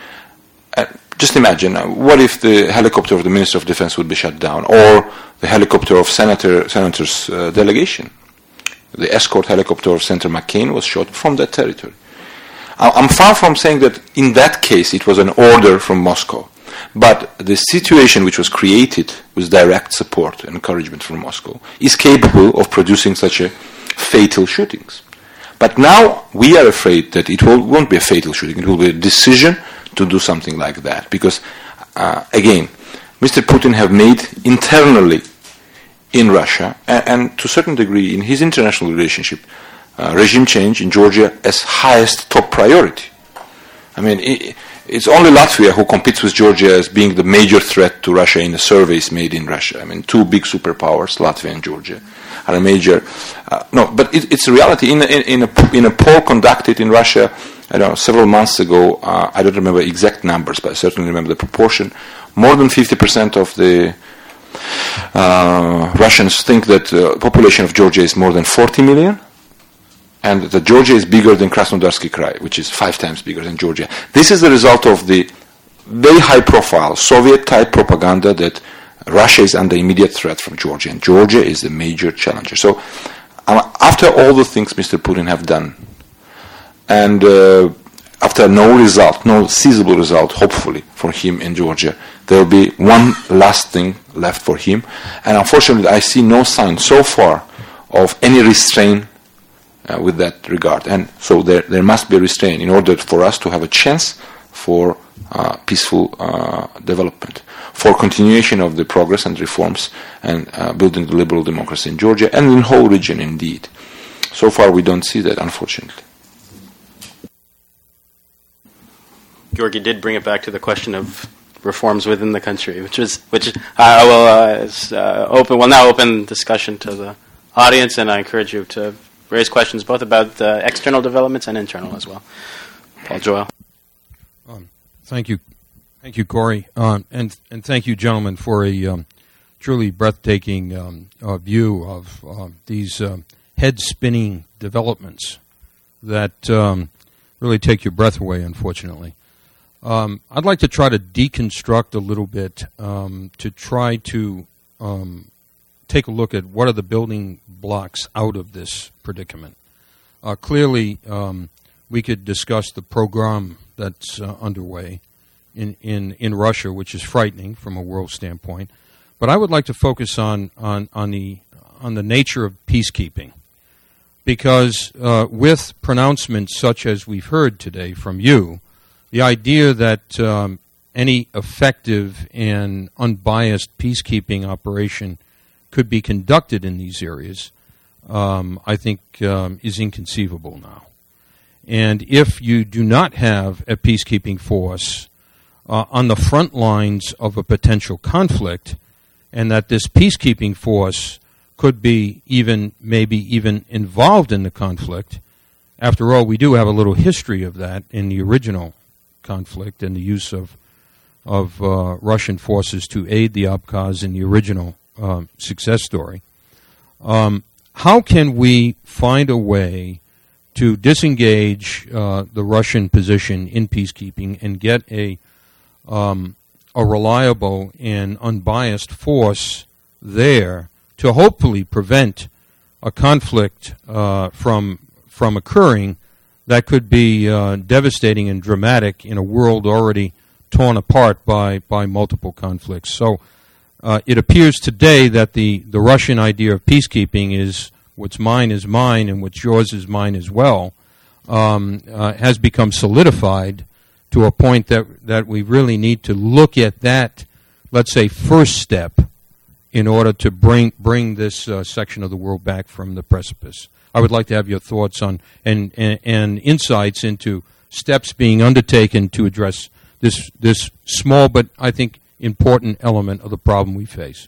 Just imagine, what if the helicopter of the Minister of Defense would be shut down, or the helicopter of Senator's delegation? The escort helicopter of Senator McCain was shot from that territory. I'm far from saying that in that case it was an order from Moscow, but the situation which was created with direct support and encouragement from Moscow is capable of producing such a fatal shootings. But now we are afraid that it won't be a fatal shooting, it will be a decision to do something like that, because again, Mr. Putin have made internally in Russia, and to a certain degree in his international relationship, regime change in Georgia as highest top priority. I mean, it's only Latvia who competes with Georgia as being the major threat to Russia in the surveys made in Russia. I mean, two big superpowers, Latvia and Georgia, are a major. But it's a reality. In a poll conducted in Russia, I don't know, several months ago, I don't remember exact numbers, but I certainly remember the proportion. More than 50% of the Russians think that the population of Georgia is more than 40 million. And that Georgia is bigger than Krasnodarsky Krai, which is 5 times bigger than Georgia. This is the result of the very high-profile Soviet-type propaganda that Russia is under immediate threat from Georgia, and Georgia is the major challenger. So after all the things Mr. Putin have done, and after no result, no feasible result, hopefully, for him in Georgia, there will be one last thing left for him. And unfortunately, I see no sign so far of any restraint with that regard. And so there must be a restraint in order for us to have a chance for peaceful development, for continuation of the progress and reforms and building the liberal democracy in Georgia and in the whole region indeed. So far we don't see that, unfortunately. Georgi did bring it back to the question of reforms within the country, which I will now open discussion to the audience, and I encourage you to raise questions both about external developments and internal as well. Paul Joel. Thank you, Corey, and thank you, gentlemen, for a truly breathtaking view of these head-spinning developments that really take your breath away, unfortunately. I'd like to try to deconstruct a little bit to try to take a look at what are the building blocks out of this predicament. Clearly, we could discuss the program that's underway in Russia, which is frightening from a world standpoint. But I would like to focus on the nature of peacekeeping, because with pronouncements such as we've heard today from you, the idea that any effective and unbiased peacekeeping operation could be conducted in these areas, I think is inconceivable now. And if you do not have a peacekeeping force on the front lines of a potential conflict, and that this peacekeeping force could be maybe even involved in the conflict, after all, we do have a little history of that in the original conflict and the use of Russian forces to aid the Abkhaz in the original success story. How can we find a way to disengage the Russian position in peacekeeping and get a reliable and unbiased force there to hopefully prevent a conflict from occurring that could be devastating and dramatic in a world already torn apart by multiple conflicts? So it appears today that the Russian idea of peacekeeping is what's mine is mine and what's yours is mine as well, has become solidified to a point that we really need to look at that, let's say, first step in order to bring this section of the world back from the precipice. I would like to have your thoughts on and insights into steps being undertaken to address this small but I think important element of the problem we face.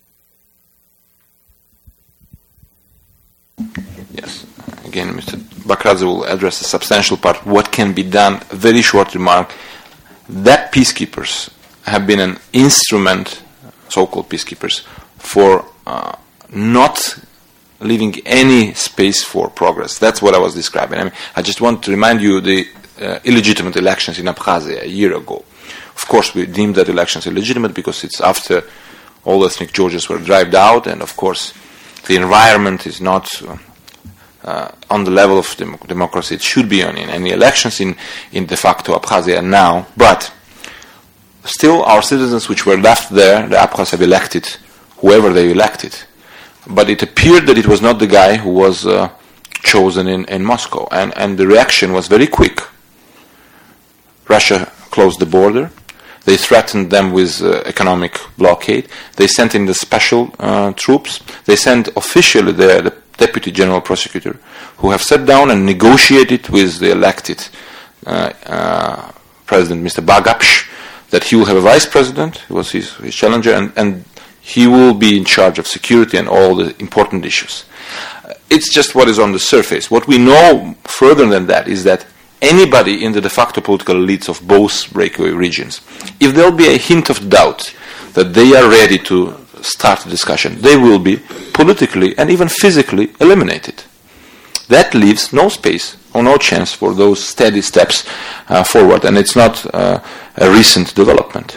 Yes. Again, Mr. Bakradze will address a substantial part. What can be done? A very short remark. That peacekeepers have been an instrument, so-called peacekeepers, for not leaving any space for progress. That's what I was describing. I mean, I just want to remind you the illegitimate elections in Abkhazia a year ago. Of course, we deemed that elections illegitimate because it's after all ethnic Georgians were driven out, and of course, the environment is not on the level of democracy it should be on in any elections in de facto Abkhazia now. But still, our citizens which were left there, the Abkhaz, have elected whoever they elected. But it appeared that it was not the guy who was chosen in Moscow. And the reaction was very quick. Russia closed the border. They threatened them with economic blockade. They sent in the special troops. They sent officially the deputy general prosecutor, who have sat down and negotiated with the elected president, Mr. Bagapsh, that he will have a vice president, who was his challenger, and he will be in charge of security and all the important issues. It's just what is on the surface. What we know further than that is that anybody in the de facto political elites of both breakaway regions, if there will be a hint of doubt that they are ready to start the discussion, they will be politically and even physically eliminated. That leaves no space or no chance for those steady steps forward, and it's not a recent development.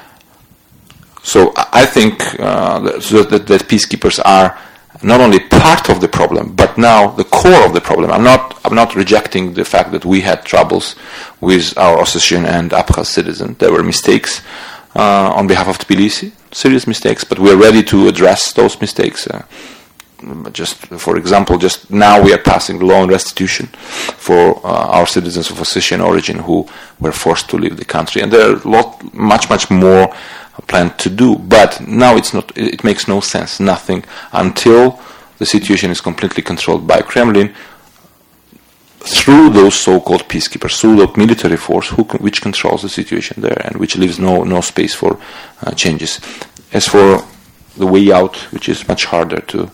So I think that peacekeepers are not only part of the problem, but now the core of the problem. I'm not rejecting the fact that we had troubles with our Ossetian and Abkhaz citizens. There were mistakes on behalf of Tbilisi, serious mistakes, but we are ready to address those mistakes. Just for example, just now we are passing the law on restitution for our citizens of Ossetian origin who were forced to leave the country, and there are much more planned to do. But now it makes no sense, nothing, until the situation is completely controlled by Kremlin through those so-called peacekeepers, through the military force which controls the situation there and which leaves no space for changes. As for the way out, which is much harder to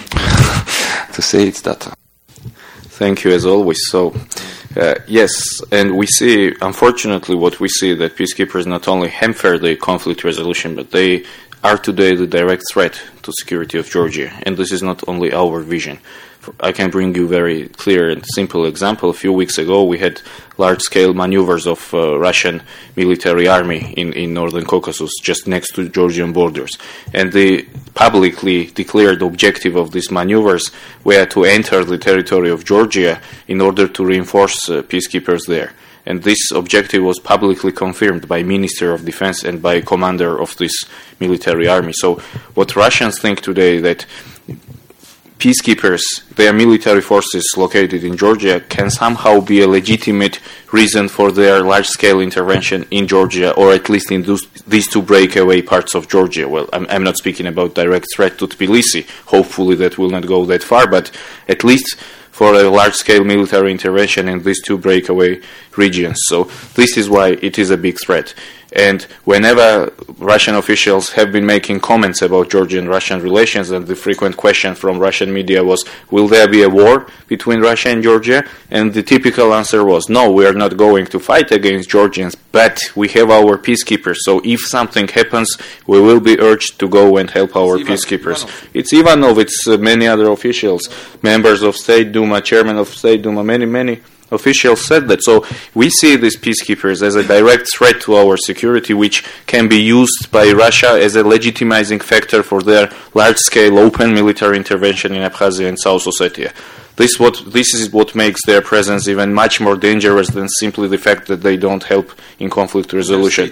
say, it's that. Thank you, as always. So, yes, and we see, unfortunately, what we see, that peacekeepers not only hamper the conflict resolution, but they are today the direct threat to security of Georgia. And this is not only our vision. I can bring you very clear and simple example. A few weeks ago, we had large-scale maneuvers of Russian military army in northern Caucasus, just next to Georgian borders. And the publicly declared objective of these maneuvers were to enter the territory of Georgia in order to reinforce peacekeepers there. And this objective was publicly confirmed by Minister of Defense and by commander of this military army. So what Russians think today, that peacekeepers, their military forces located in Georgia, can somehow be a legitimate reason for their large-scale intervention in Georgia, or at least in these two breakaway parts of Georgia. Well, I'm not speaking about direct threat to Tbilisi. Hopefully that will not go that far, but at least for a large-scale military intervention in these two breakaway regions. So this is why it is a big threat. And whenever Russian officials have been making comments about Georgian-Russian relations, and the frequent question from Russian media was, will there be a war between Russia and Georgia? And the typical answer was, no, we are not going to fight against Georgians, but we have our peacekeepers. So if something happens, we will be urged to go and help our peacekeepers. It's Ivanov, it's many other officials, members of State Duma, chairman of State Duma, many officials said that. So we see these peacekeepers as a direct threat to our security, which can be used by Russia as a legitimizing factor for their large-scale open military intervention in Abkhazia and South Ossetia. This is what makes their presence even much more dangerous than simply the fact that they don't help in conflict resolution.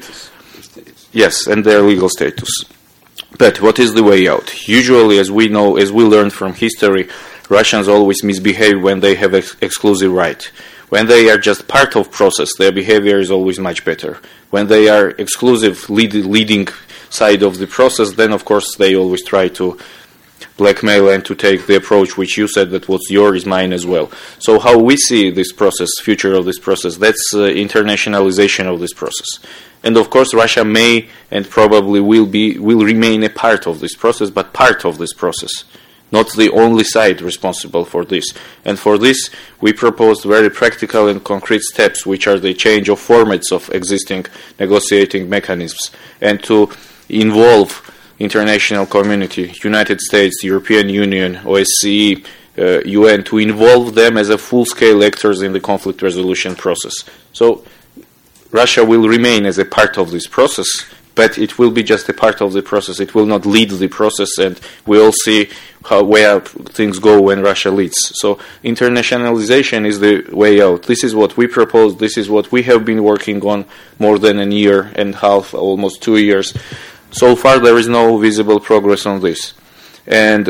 Yes, and their legal status. But what is the way out? Usually, as we know, as we learned from history, Russians always misbehave when they have exclusive right. When they are just part of process, their behavior is always much better. When they are exclusive leading side of the process, then of course they always try to blackmail and to take the approach which you said that what's yours is mine as well. So how we see this process, future of this process, that's internationalization of this process. And of course Russia may and probably will remain a part of this process, but part of this process. Not the only side responsible for this. And for this, we proposed very practical and concrete steps, which are the change of formats of existing negotiating mechanisms, and to involve international community, United States, European Union, OSCE, UN, to involve them as a full-scale actors in the conflict resolution process. So Russia will remain as a part of this process, but it will be just a part of the process. It will not lead the process, and we'll see where things go when Russia leads. So internationalization is the way out. This is what we propose. This is what we have been working on more than a year and a half, almost 2 years. So far, there is no visible progress on this. And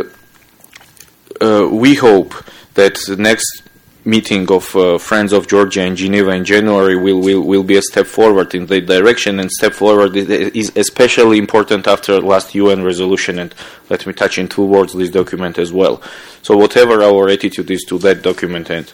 we hope that the next meeting of Friends of Georgia in Geneva in January will be a step forward in that direction, and step forward is especially important after last UN resolution. And let me touch in 2 words this document as well. So whatever our attitude is to that document, and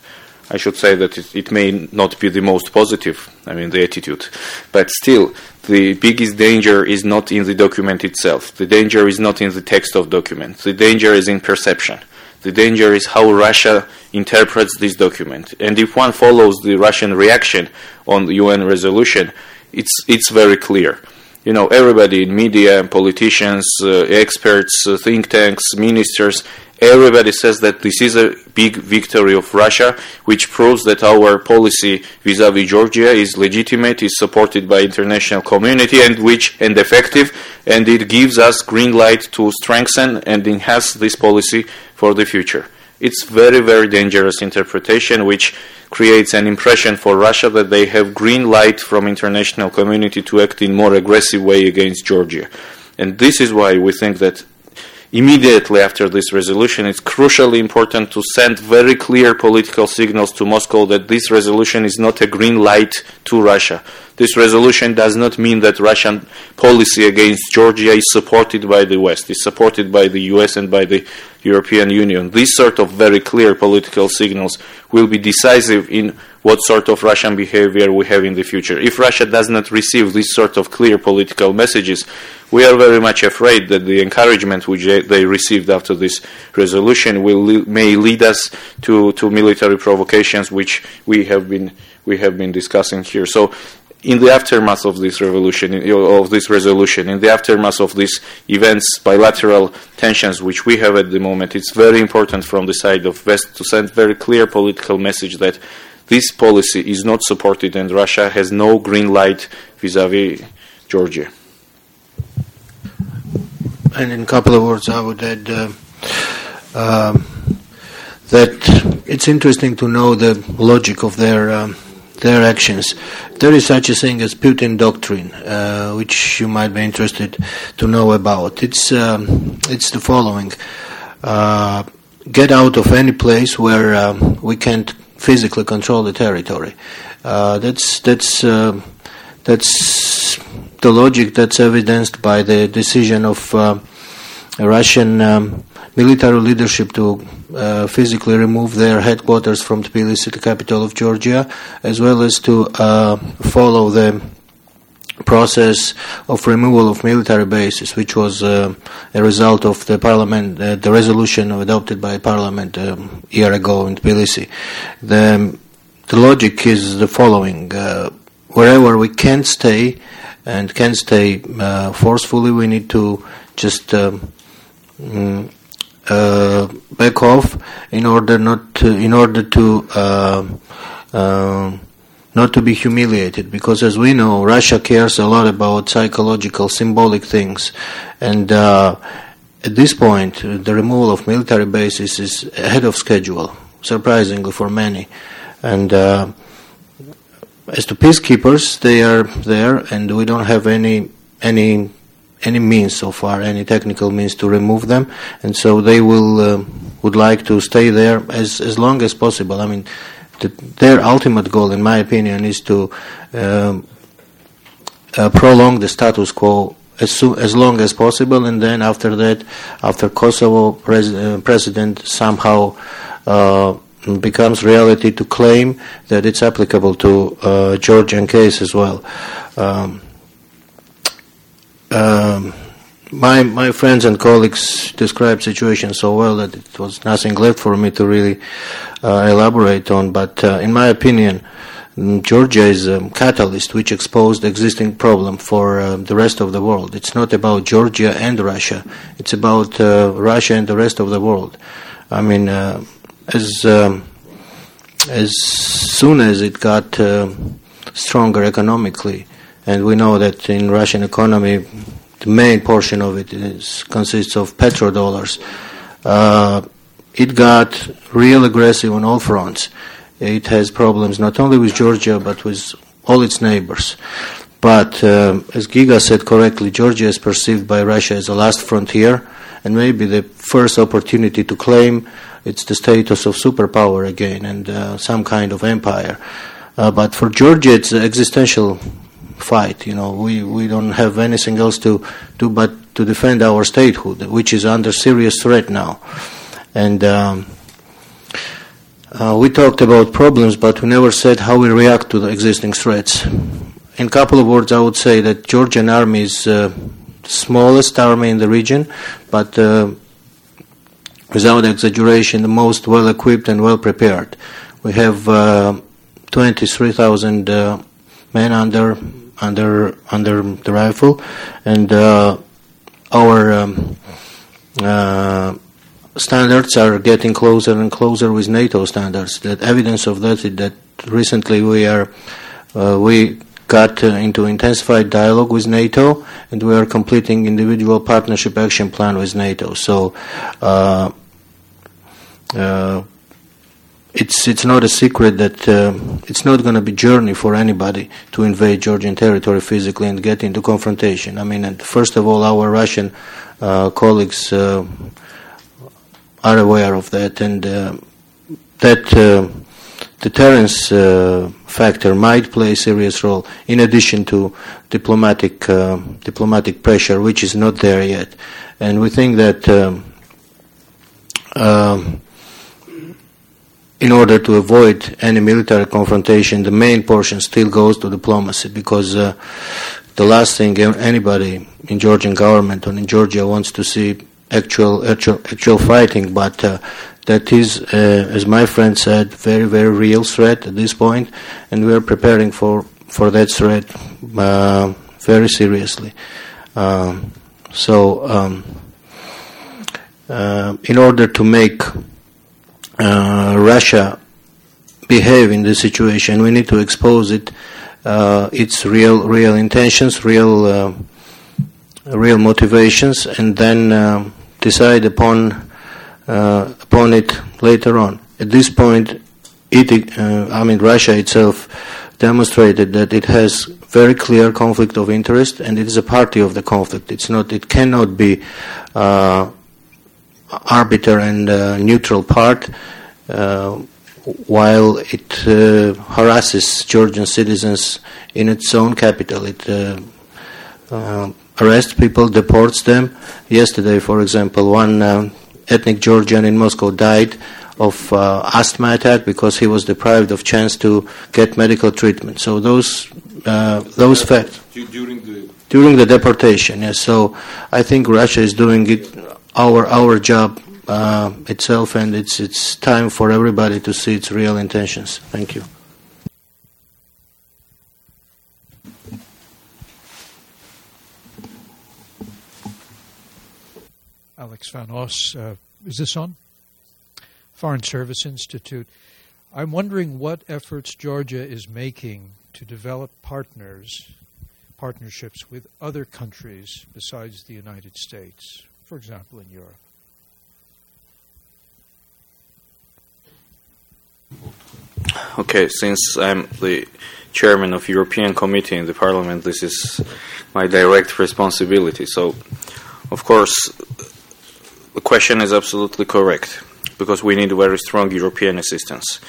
I should say that it may not be the most positive, the attitude. But still, the biggest danger is not in the document itself. The danger is not in the text of document. The danger is in perception. The danger is how Russia interprets this document. And if one follows the Russian reaction on the UN resolution, it's very clear. Everybody in media, politicians, experts, think tanks, ministers, everybody says that this is a big victory of Russia, which proves that our policy vis-à-vis Georgia is legitimate, is supported by international community, and effective, and it gives us green light to strengthen and enhance this policy for the future. It's very, very dangerous interpretation, which creates an impression for Russia that they have green light from international community to act in more aggressive way against Georgia. And this is why we think that immediately after this resolution, it's crucially important to send very clear political signals to Moscow that this resolution is not a green light to Russia. This resolution does not mean that Russian policy against Georgia is supported by the West, is supported by the US and by the European Union. These sort of very clear political signals will be decisive in what sort of Russian behavior we have in the future. If Russia does not receive these sort of clear political messages, we are very much afraid that the encouragement which they received after this resolution may lead us to military provocations, which we have been discussing here. So, in the aftermath of this resolution, in the aftermath of these events, bilateral tensions which we have at the moment, it's very important from the side of West to send very clear political message that this policy is not supported and Russia has no green light vis-à-vis Georgia. And in a couple of words, I would add that it's interesting to know the logic of their actions. There is such a thing as Putin doctrine, which you might be interested to know about. It's the following: get out of any place where we can't physically control the territory. That's the logic that's evidenced by the decision of Russian military leadership to physically remove their headquarters from Tbilisi, the capital of Georgia, as well as to follow the process of removal of military bases, which was a result of the parliament, the resolution adopted by parliament a year ago in Tbilisi. The logic is the following: wherever we can stay and can stay forcefully, we need to just back off in order not to be humiliated, because as we know, Russia cares a lot about psychological, symbolic things, and at this point, the removal of military bases is ahead of schedule, surprisingly for many. And as to peacekeepers, they are there, and we don't have any means so far, any technical means to remove them, and so they would like to stay there as long as possible. I mean, their ultimate goal, in my opinion, is to prolong the status quo as long as possible, and then after that, after Kosovo president somehow becomes reality, to claim that it's applicable to Georgian case as well. My friends and colleagues described situation so well that it was nothing left for me to really elaborate on. But in my opinion, Georgia is a catalyst which exposed the existing problem for the rest of the world. It's not about Georgia and Russia. It's about Russia and the rest of the world. I mean, as soon as it got stronger economically, and we know that in Russian economy, the main portion of it consists of petrodollars. It got real aggressive on all fronts. It has problems not only with Georgia, but with all its neighbors. But as Giga said correctly, Georgia is perceived by Russia as a last frontier, and maybe the first opportunity to claim it's the status of superpower again and some kind of empire. But for Georgia, it's an existential fight. You know, we don't have anything else to do but to defend our statehood, which is under serious threat now. And we talked about problems, but we never said how we react to the existing threats. In a couple of words, I would say that Georgian army is the smallest army in the region, but without exaggeration, the most well-equipped and well-prepared. We have 23,000 men under the rifle, and our standards are getting closer and closer with NATO standards. That evidence of that is that recently we got into intensified dialogue with NATO, and we are completing individual partnership action plan with NATO. So it's not a secret that it's not going to be a journey for anybody to invade Georgian territory physically and get into confrontation. I mean, and first of all, our Russian colleagues are aware of that, and that deterrence factor might play a serious role in addition to diplomatic pressure, which is not there yet. And we think that in order to avoid any military confrontation, the main portion still goes to diplomacy, because the last thing anybody in Georgian government or in Georgia wants to see actual fighting, but that is, as my friend said, very, very real threat at this point, and we are preparing for that threat very seriously. In order to make Russia behave in this situation, we need to expose its real intentions, real motivations, and then decide upon it later on. At this point, Russia itself demonstrated that it has very clear conflict of interest, and it is a party of the conflict. It cannot be arbiter and neutral part, while it harasses Georgian citizens in its own capital. It arrests people, deports them. Yesterday, for example, one ethnic Georgian in Moscow died of asthma attack because he was deprived of chance to get medical treatment. So those facts during the deportation. Yes. So I think Russia is doing it our job itself, and it's time for everybody to see its real intentions. Thank you. Alex Van Os, is this on? Foreign Service Institute. I'm wondering what efforts Georgia is making to develop partnerships with other countries besides the United States, for example, in Europe. Okay, since I'm the chairman of European Committee in the Parliament, this is my direct responsibility. So, of course, the question is absolutely correct, because we need very strong European assistance.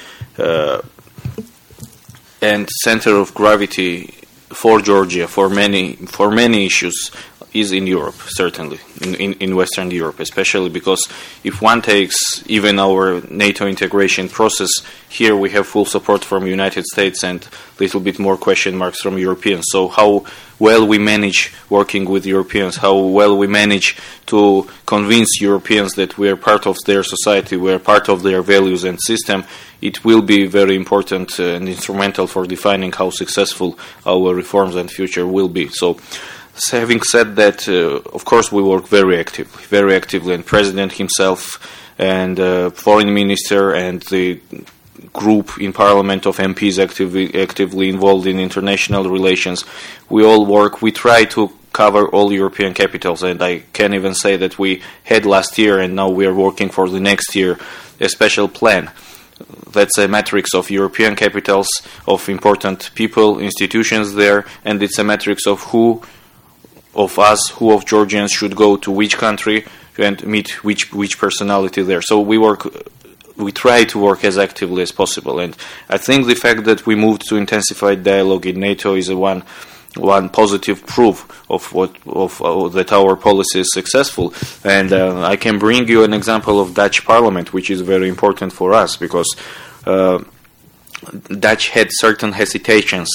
And center of gravity for Georgia, for many issues, is in Europe, certainly, in Western Europe, especially because if one takes even our NATO integration process, here we have full support from the United States and a little bit more question marks from Europeans. So how well we manage working with Europeans, how well we manage to convince Europeans that we are part of their society, we are part of their values and system, it will be very important and instrumental for defining how successful our reforms and future will be. So, having said that, of course we work very actively, and President himself and Foreign Minister and the group in Parliament of MPs actively involved in international relations, we all work, we try to cover all European capitals, and I can even say that we had last year and now we are working for the next year a special plan. That's a matrix of European capitals, of important people, institutions there, and it's a matrix of who of Georgians should go to which country and meet which personality there. So we try to work as actively as possible, and I think the fact that we moved to intensified dialogue in NATO is one positive proof of that our policy is successful. And I can bring you an example of Dutch Parliament, which is very important for us, because Dutch had certain hesitations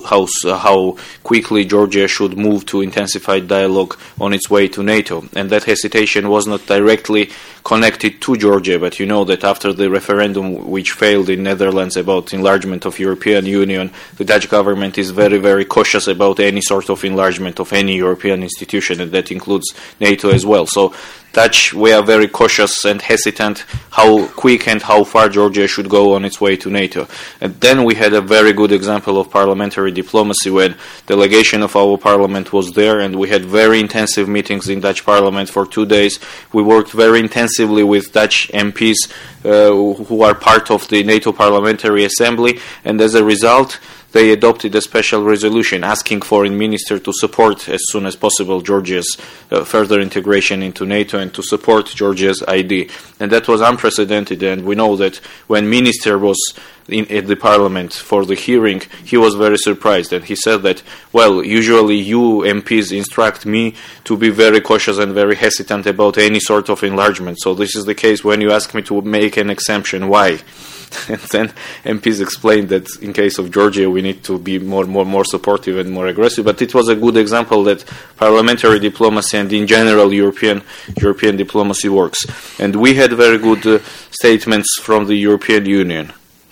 how quickly Georgia should move to intensified dialogue on its way to NATO, and that hesitation was not directly connected to Georgia, but you know that after the referendum which failed in Netherlands about enlargement of European Union, the Dutch government is very, very cautious about any sort of enlargement of any European institution, and that includes NATO as well. So Dutch, we are very cautious and hesitant how quick and how far Georgia should go on its way to NATO. And then we had a very good example of parliamentary diplomacy when delegation of our parliament was there, and we had very intensive meetings in Dutch parliament for 2 days. We worked very intensively with Dutch MPs who are part of the NATO Parliamentary Assembly, and as a result, they adopted a special resolution asking foreign minister to support as soon as possible Georgia's further integration into NATO and to support Georgia's ID. And that was unprecedented, and we know that when minister was at the parliament for the hearing, he was very surprised, and he said that, well, usually you MPs instruct me to be very cautious and very hesitant about any sort of enlargement. So this is the case when you ask me to make an exemption. Why? And then MPs explained that in case of Georgia we need to be more supportive and more aggressive. But it was a good example that parliamentary diplomacy and in general European diplomacy works. And we had very good statements from the European Union.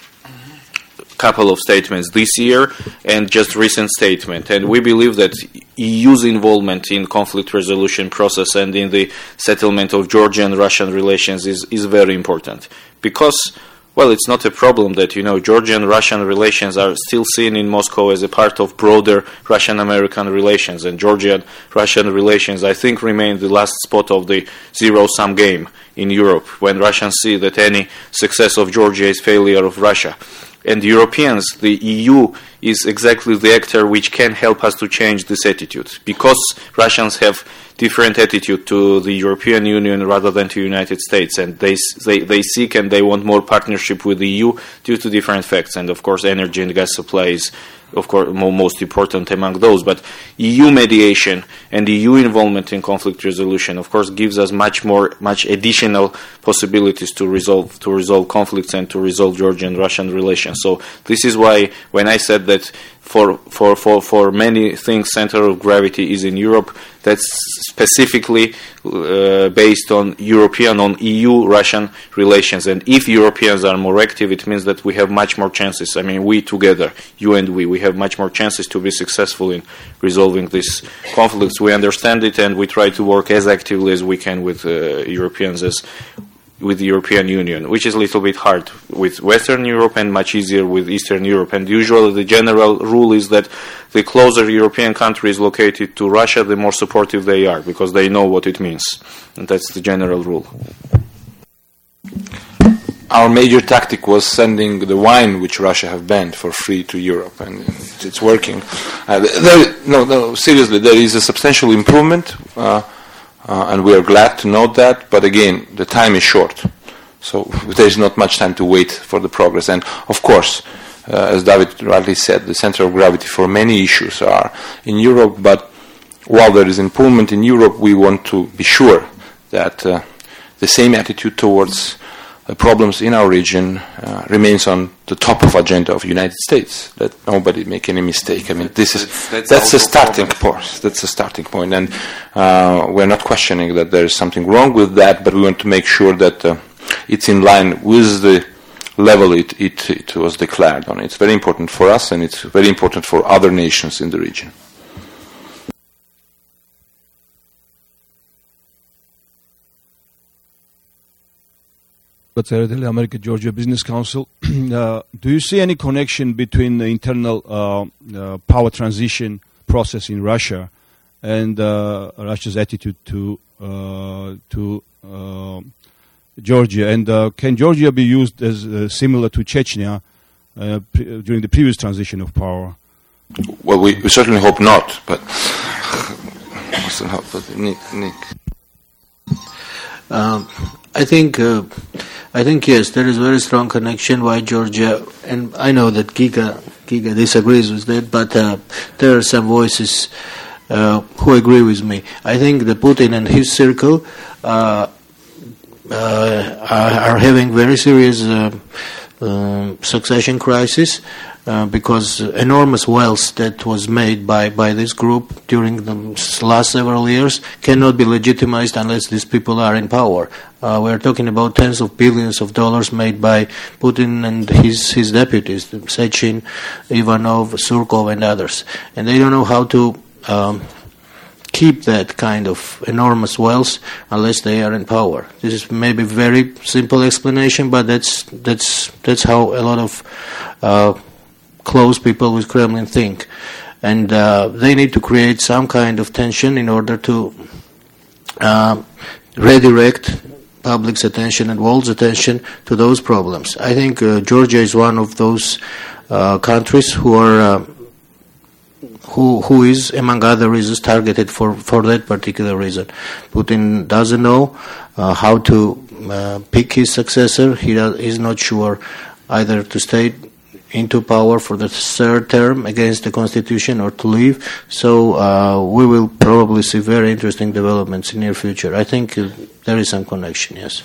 Couple of statements this year and just recent statement, and we believe that EU's involvement in conflict resolution process and in the settlement of Georgian-Russian relations is very important, because, well, it's not a problem that, Georgian-Russian relations are still seen in Moscow as a part of broader Russian-American relations, and Georgian-Russian relations, I think, remain the last spot of the zero-sum game in Europe, when Russians see that any success of Georgia is failure of Russia. And Europeans, the EU, is exactly the actor which can help us to change this attitude, because Russians have different attitude to the European Union rather than to the United States, and they seek and they want more partnership with the EU due to different facts, and of course energy and gas supply is of course most important among those. But EU mediation and EU involvement in conflict resolution of course gives us much additional possibilities to resolve conflicts and to resolve Georgian-Russian relations. So this is why when I said that for many things center of gravity is in Europe, that's specifically based on EU-Russian relations. And if Europeans are more active, it means that we have much more chances. I mean, we together, you and we have much more chances to be successful in resolving these conflicts. We understand it, and we try to work as actively as we can with Europeans as with the European Union, which is a little bit hard with Western Europe and much easier with Eastern Europe. And usually the general rule is that the closer European country is located to Russia, the more supportive they are, because they know what it means. And that's the general rule. Our major tactic was sending the wine which Russia have banned for free to Europe, and it's working. Seriously, there is a substantial improvement, and we are glad to note that, but again, the time is short. So there is not much time to wait for the progress. And of course, as David rightly said, the center of gravity for many issues are in Europe, but while there is improvement in Europe, we want to be sure that the same attitude towards the problems in our region remains on the top of agenda of the United States. Let nobody make any mistake. I mean, that's a starting point. That's a starting point, and we're not questioning that there is something wrong with that, but we want to make sure that it's in line with the level it was declared on. It's very important for us, and it's very important for other nations in the region. America-Georgia Business Council. Do you see any connection between the internal power transition process in Russia and Russia's attitude to Georgia? And can Georgia be used as similar to Chechnya during the previous transition of power? Well, we certainly hope not, but Nick. I think yes, there is a very strong connection why Georgia, and I know that Giga disagrees with that, but there are some voices who agree with me. I think that Putin and his circle are having very serious succession crisis, because enormous wealth that was made by this group during the last several years cannot be legitimized unless these people are in power. We're talking about tens of billions of dollars made by Putin and his deputies, Sechin, Ivanov, Surkov, and others. And they don't know how to keep that kind of enormous wealth unless they are in power. This is maybe a very simple explanation, but that's how a lot of close people with Kremlin think. And they need to create some kind of tension in order to redirect public's attention and world's attention to those problems. I think Georgia is one of those countries who are who is, among other reasons, targeted for that particular reason. Putin doesn't know how to pick his successor. He is not sure either to stay into power for the third term against the constitution or to leave. So we will probably see very interesting developments in the near future. I think there is some connection, yes.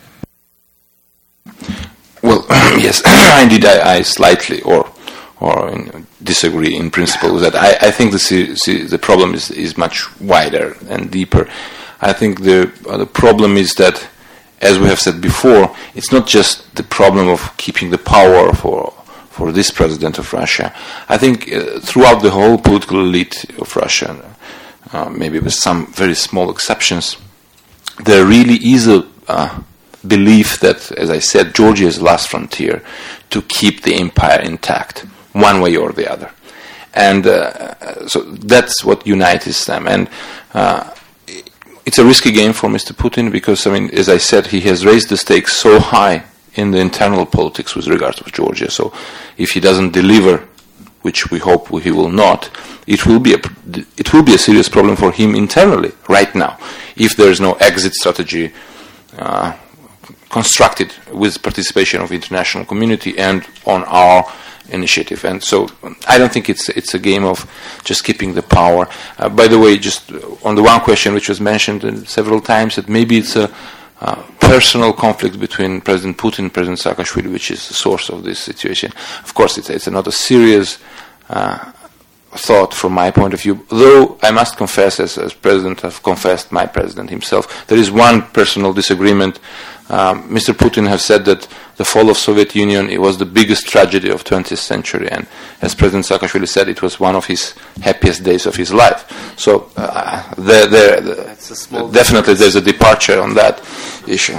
Well, yes, indeed, I slightly or disagree in principle with that. I think the problem is much wider and deeper. I think the problem is that, as we have said before, it's not just the problem of keeping the power for this president of Russia. I think throughout the whole political elite of Russia, maybe with some very small exceptions, there really is a belief that, as I said, Georgia is the last frontier to keep the empire intact, one way or the other. And so that's what unites them. And it's a risky game for Mr. Putin because, I mean, as I said, he has raised the stakes so high in the internal politics with regard to Georgia. So if he doesn't deliver, which we hope he will not, it will be a serious problem for him internally right now, if there is no exit strategy constructed with participation of the international community and on our initiative. And so I don't think it's a game of just keeping the power. By the way, just on the one question which was mentioned several times, that maybe it's a personal conflict between President Putin and President Saakashvili, which is the source of this situation. Of course, it's not a serious thought from my point of view, though I must confess, as President, I've confessed my President himself, there is one personal disagreement. Mr. Putin has said that the fall of Soviet Union, it was the biggest tragedy of 20th century, and as President Saakashvili said, it was one of his happiest days of his life. So definitely there's a departure on that issue.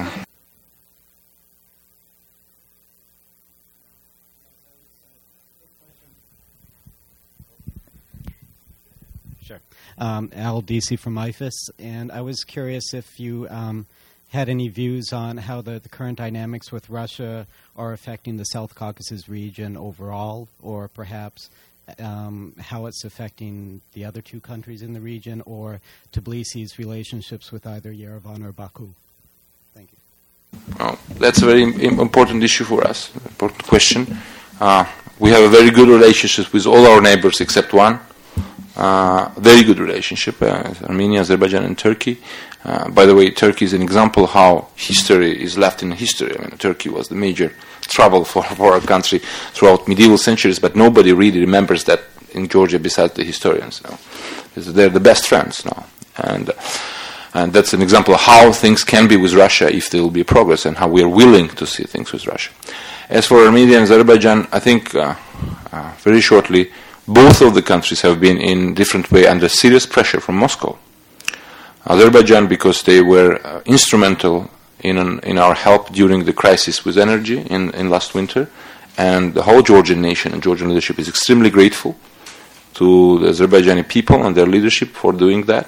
Sure. Al Disi from IFAS, and I was curious if you had any views on how the current dynamics with Russia are affecting the South Caucasus region overall, or perhaps how it's affecting the other two countries in the region, or Tbilisi's relationships with either Yerevan or Baku. Thank you. Well, that's a very important issue for us, important question. We have a very good relationship with all our neighbors except one. Very good relationship, Armenia, Azerbaijan, and Turkey. By the way, Turkey is an example how history is left in history. I mean, Turkey was the major trouble for our country throughout medieval centuries, but nobody really remembers that in Georgia besides the historians now. They're the best friends now. And that's an example of how things can be with Russia if there will be progress, and how we are willing to see things with Russia. As for Armenia and Azerbaijan, I think very shortly, both of the countries have been in different way under serious pressure from Moscow. Azerbaijan because they were instrumental in our help during the crisis with energy in last winter, and the whole Georgian nation and Georgian leadership is extremely grateful to the Azerbaijani people and their leadership for doing that.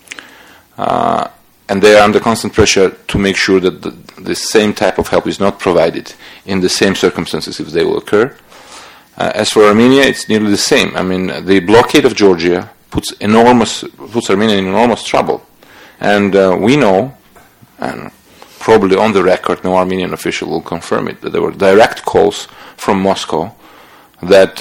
And they are under constant pressure to make sure that the same type of help is not provided in the same circumstances if they will occur. As for Armenia, it's nearly the same. I mean, the blockade of Georgia puts Armenia in enormous trouble. And we know, and probably on the record, no Armenian official will confirm it, that there were direct calls from Moscow that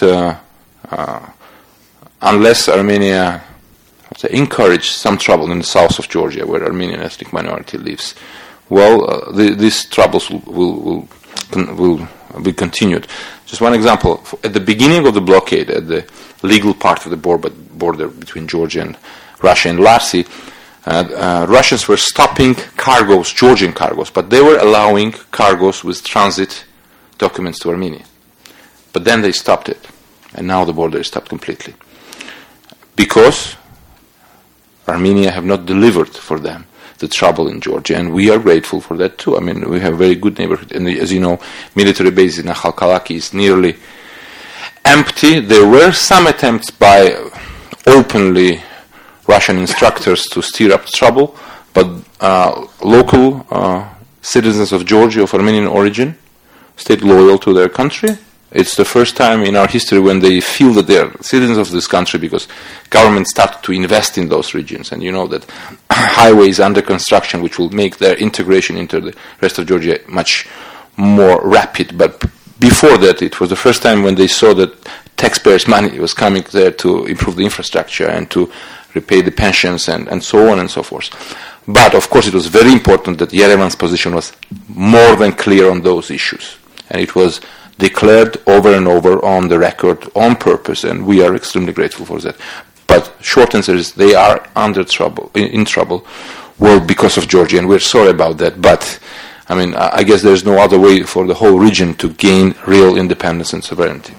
unless Armenia encourage some trouble in the south of Georgia, where Armenian ethnic minority lives, well, these troubles will be continued. Just one example. At the beginning of the blockade, at the legal part of the border between Georgia and Russia and Larsi, Russians were stopping cargoes, Georgian cargoes, but they were allowing cargoes with transit documents to Armenia. But then they stopped it, and now the border is stopped completely. Because Armenia have not delivered for them the trouble in Georgia, and we are grateful for that too. I mean, we have a very good neighborhood, and as you know, military base in Nahal Kalaki is nearly empty. There were some attempts by openly Russian instructors to stir up trouble, but local citizens of Georgia of Armenian origin stayed loyal to their country. It's the first time in our history when they feel that they are citizens of this country, because government started to invest in those regions. And you know that highways under construction, which will make their integration into the rest of Georgia much more rapid. But before that, it was the first time when they saw that taxpayers' money was coming there to improve the infrastructure and to repay the pensions and so on and so forth. But of course, it was very important that Yerevan's position was more than clear on those issues. And it was declared over and over on the record on purpose, and we are extremely grateful for that. But short answer is they are under trouble, in trouble, well, because of Georgia, and we're sorry about that. But I mean, I guess there's no other way for the whole region to gain real independence and sovereignty.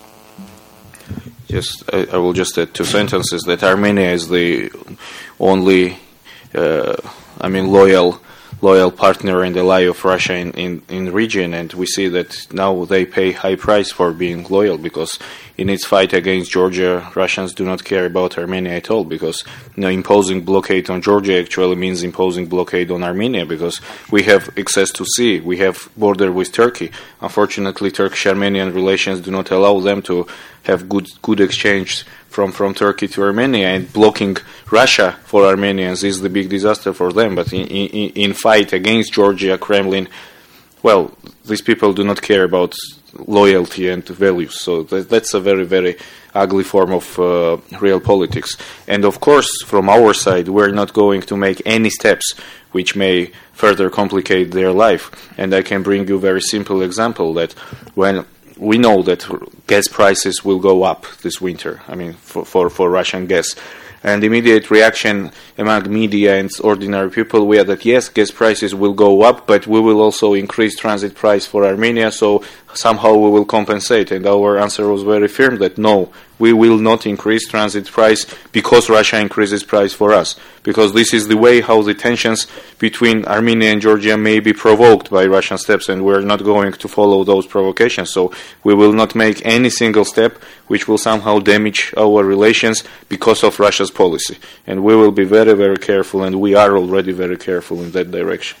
Yes, I will just add 2 sentences that Armenia is the only, loyal partner and ally of Russia in region, and we see that now they pay high price for being loyal, because in its fight against Georgia, Russians do not care about Armenia at all, because imposing blockade on Georgia actually means imposing blockade on Armenia, because we have access to sea, we have border with Turkey. Unfortunately, Turkish-Armenian relations do not allow them to have good exchange from Turkey to Armenia, and blocking Russia for Armenians is the big disaster for them. But in fight against Georgia, Kremlin, well, these people do not care about loyalty and values. So that's a very, very ugly form of real politics. And of course, from our side, we're not going to make any steps which may further complicate their life. And I can bring you a very simple example that when we know that gas prices will go up this winter, I mean, for Russian gas. And immediate reaction among media and ordinary people were that yes, gas prices will go up, but we will also increase transit price for Armenia, so somehow we will compensate. And our answer was very firm that no, we will not increase transit price because Russia increases price for us. Because this is the way how the tensions between Armenia and Georgia may be provoked by Russian steps, and we're not going to follow those provocations. So we will not make any single step which will somehow damage our relations because of Russia's policy. And we will be very, very careful, and we are already very careful in that direction.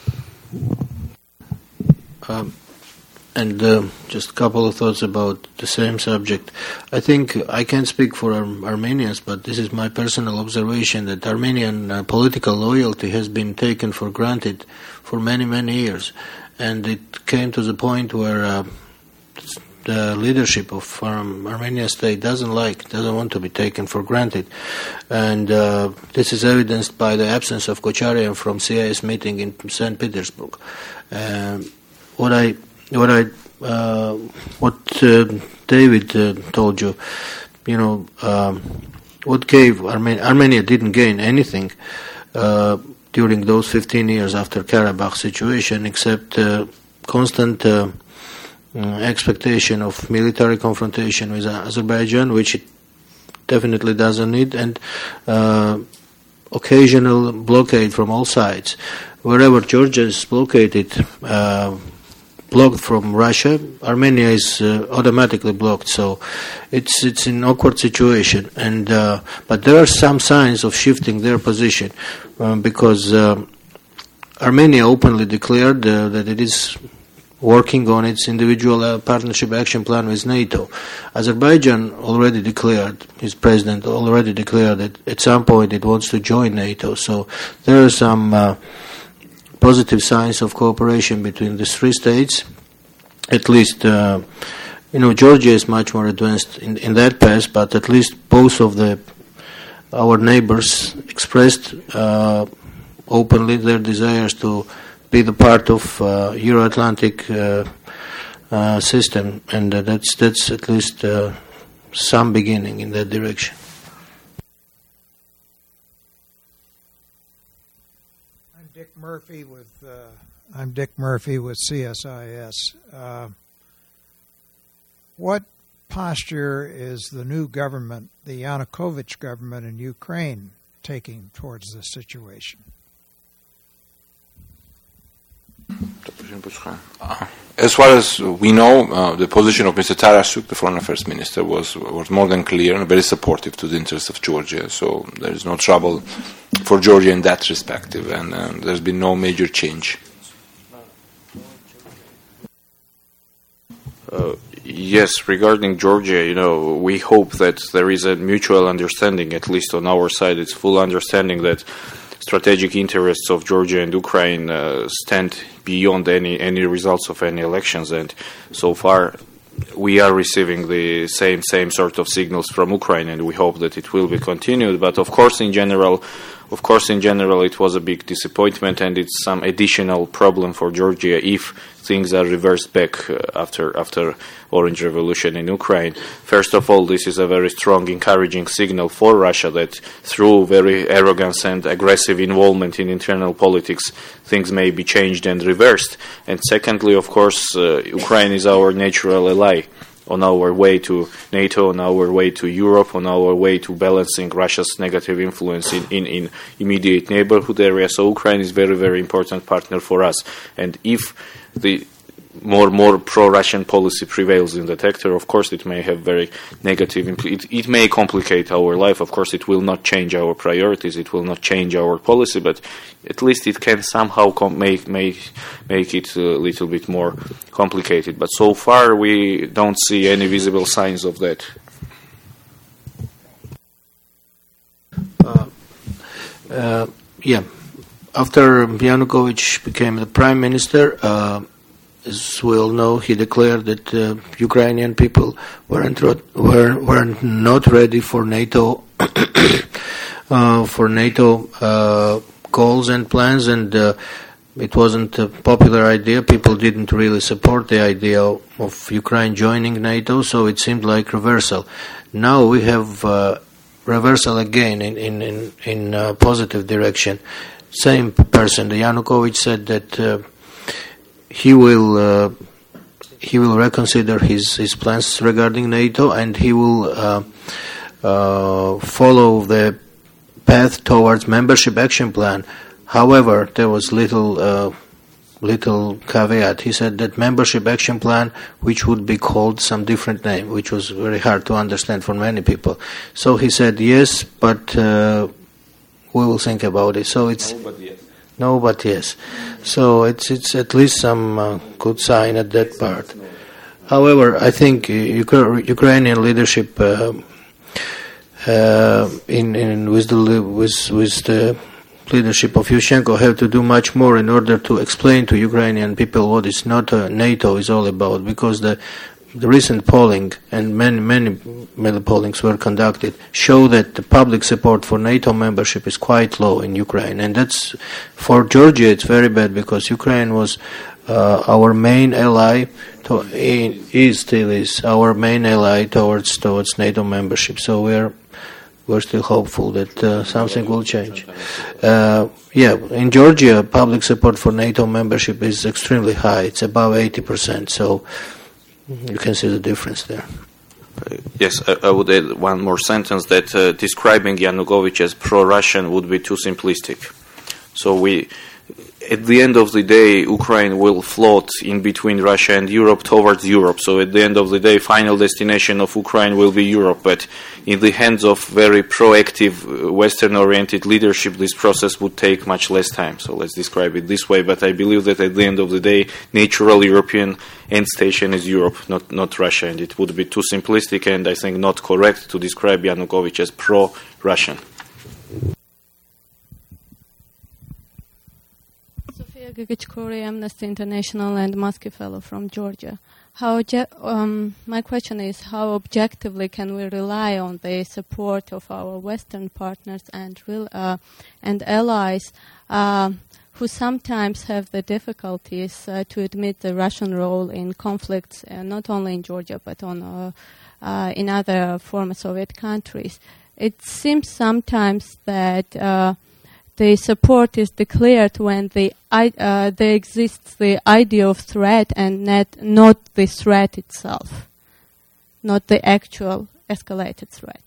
Just a couple of thoughts about the same subject. I think I can't speak for Armenians, but this is my personal observation that Armenian political loyalty has been taken for granted for many, many years. And it came to the point where the leadership of Armenian state doesn't want to be taken for granted. And this is evidenced by the absence of Kocharyan from CIS meeting in St. Petersburg. What David told you, what gave Armenia didn't gain anything during those 15 years after Karabakh situation, except constant expectation of military confrontation with Azerbaijan, which it definitely doesn't need, and occasional blockade from all sides. Wherever Georgia is blockaded, blocked from Russia, Armenia is automatically blocked. So it's an awkward situation. And but there are some signs of shifting their position because Armenia openly declared that it is working on its individual partnership action plan with NATO. Azerbaijan already declared, his president already declared that at some point it wants to join NATO. So there are some positive signs of cooperation between the three states. At least, Georgia is much more advanced in that path, but at least both of our neighbors expressed openly their desires to be the part of Euro-Atlantic system, and that's at least some beginning in that direction. I'm Dick Murphy with CSIS. What posture is the new government, the Yanukovych government in Ukraine, taking towards this situation? As far as we know, the position of Mr. Tarasuk, the foreign affairs minister, was more than clear and very supportive to the interests of Georgia. So there is no trouble for Georgia in that respect, and there's been no major change. Yes, regarding Georgia, we hope that there is a mutual understanding, at least on our side. It's full understanding that strategic interests of Georgia and Ukraine stand beyond any results of any elections, and so far we are receiving the same sort of signals from Ukraine, and we hope that it will be continued. But of course, in general, it was a big disappointment, and it's some additional problem for Georgia if things are reversed back after Orange Revolution in Ukraine. First of all, this is a very strong, encouraging signal for Russia that through very arrogance and aggressive involvement in internal politics, things may be changed and reversed. And secondly, of course, Ukraine is our natural ally on our way to NATO, on our way to Europe, on our way to balancing Russia's negative influence in immediate neighborhood areas. So Ukraine is very, very important partner for us. And if the more pro-Russian policy prevails in that sector, of course it may have very negative it may complicate our life. Of course it will not change our priorities, it will not change our policy, but at least it can somehow make it a little bit more complicated. But so far we don't see any visible signs of that. After Yanukovych became the prime minister, as we all know, he declared that Ukrainian people were not ready for NATO goals and plans, and it wasn't a popular idea. People didn't really support the idea of Ukraine joining NATO, so it seemed like reversal. Now we have reversal again in a positive direction. Same person, Yanukovych, said that he will reconsider his plans regarding NATO, and he will follow the path towards membership action plan. However, there was little caveat. He said that membership action plan, which would be called some different name, which was very hard to understand for many people. So he said yes, but we will think about it. So it's no, but yes. So it's at least some good sign at that part. However, I think Ukrainian leadership, with the leadership of Yushchenko, have to do much more in order to explain to Ukrainian people what is NATO is all about, because the recent polling and many pollings were conducted show that the public support for NATO membership is quite low in Ukraine, and that's for Georgia. It's very bad because Ukraine was our main ally. Still is our main ally towards NATO membership. So we're still hopeful that something will change. In Georgia, public support for NATO membership is extremely high. It's above 80%. So you can see the difference there. Yes, I would add one more sentence that describing Yanukovych as pro-Russian would be too simplistic. So at the end of the day, Ukraine will float in between Russia and Europe towards Europe. So at the end of the day, final destination of Ukraine will be Europe. But in the hands of very proactive, Western-oriented leadership, this process would take much less time. So let's describe it this way. But I believe that at the end of the day, natural European end station is Europe, not Russia. And it would be too simplistic and I think not correct to describe Yanukovych as pro-Russian. Sofia Gigic-Kori, Amnesty International and Muskie Fellow from Georgia. My question is, how objectively can we rely on the support of our Western partners and allies who sometimes have the difficulties to admit the Russian role in conflicts, not only in Georgia but in other former Soviet countries? It seems sometimes that the support is declared when there exists the idea of threat and not the threat itself, not the actual escalated threat.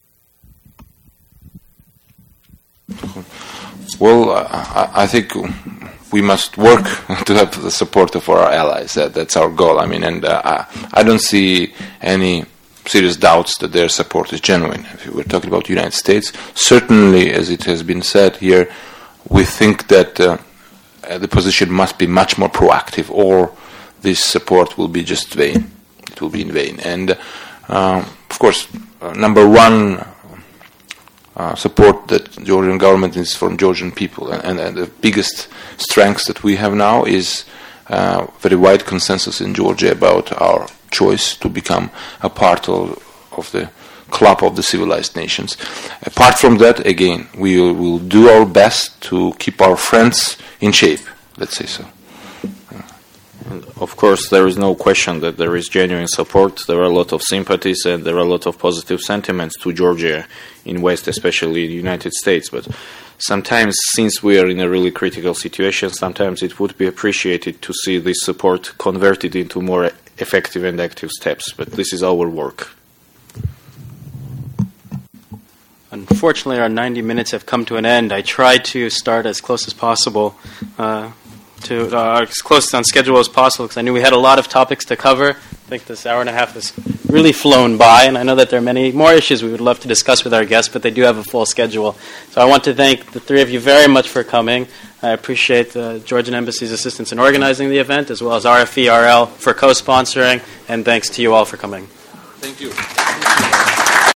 Well, I think we must work to have the support of our allies. That's our goal. I mean, and I don't see any serious doubts that their support is genuine. If we're talking about the United States, certainly, as it has been said here, we think that the position must be much more proactive, or this support will be just vain. It will be in vain. And, of course, number one support that the Georgian government is from Georgian people. And the biggest strength that we have now is very wide consensus in Georgia about our choice to become a part of the club of the civilized nations. Apart from that, again, we will do our best to keep our friends in shape, let's say so. And of course, there is no question that there is genuine support. There are a lot of sympathies and there are a lot of positive sentiments to Georgia in West, especially in the United States. But sometimes, since we are in a really critical situation, sometimes it would be appreciated to see this support converted into more effective and active steps. But this is our work. Unfortunately, our 90 minutes have come to an end. I tried to start as close as possible, as close on schedule as possible, because I knew we had a lot of topics to cover. I think this hour and a half has really flown by, and I know that there are many more issues we would love to discuss with our guests, but they do have a full schedule. So I want to thank the three of you very much for coming. I appreciate the Georgian Embassy's assistance in organizing the event, as well as RFE-RL for co-sponsoring, and thanks to you all for coming. Thank you.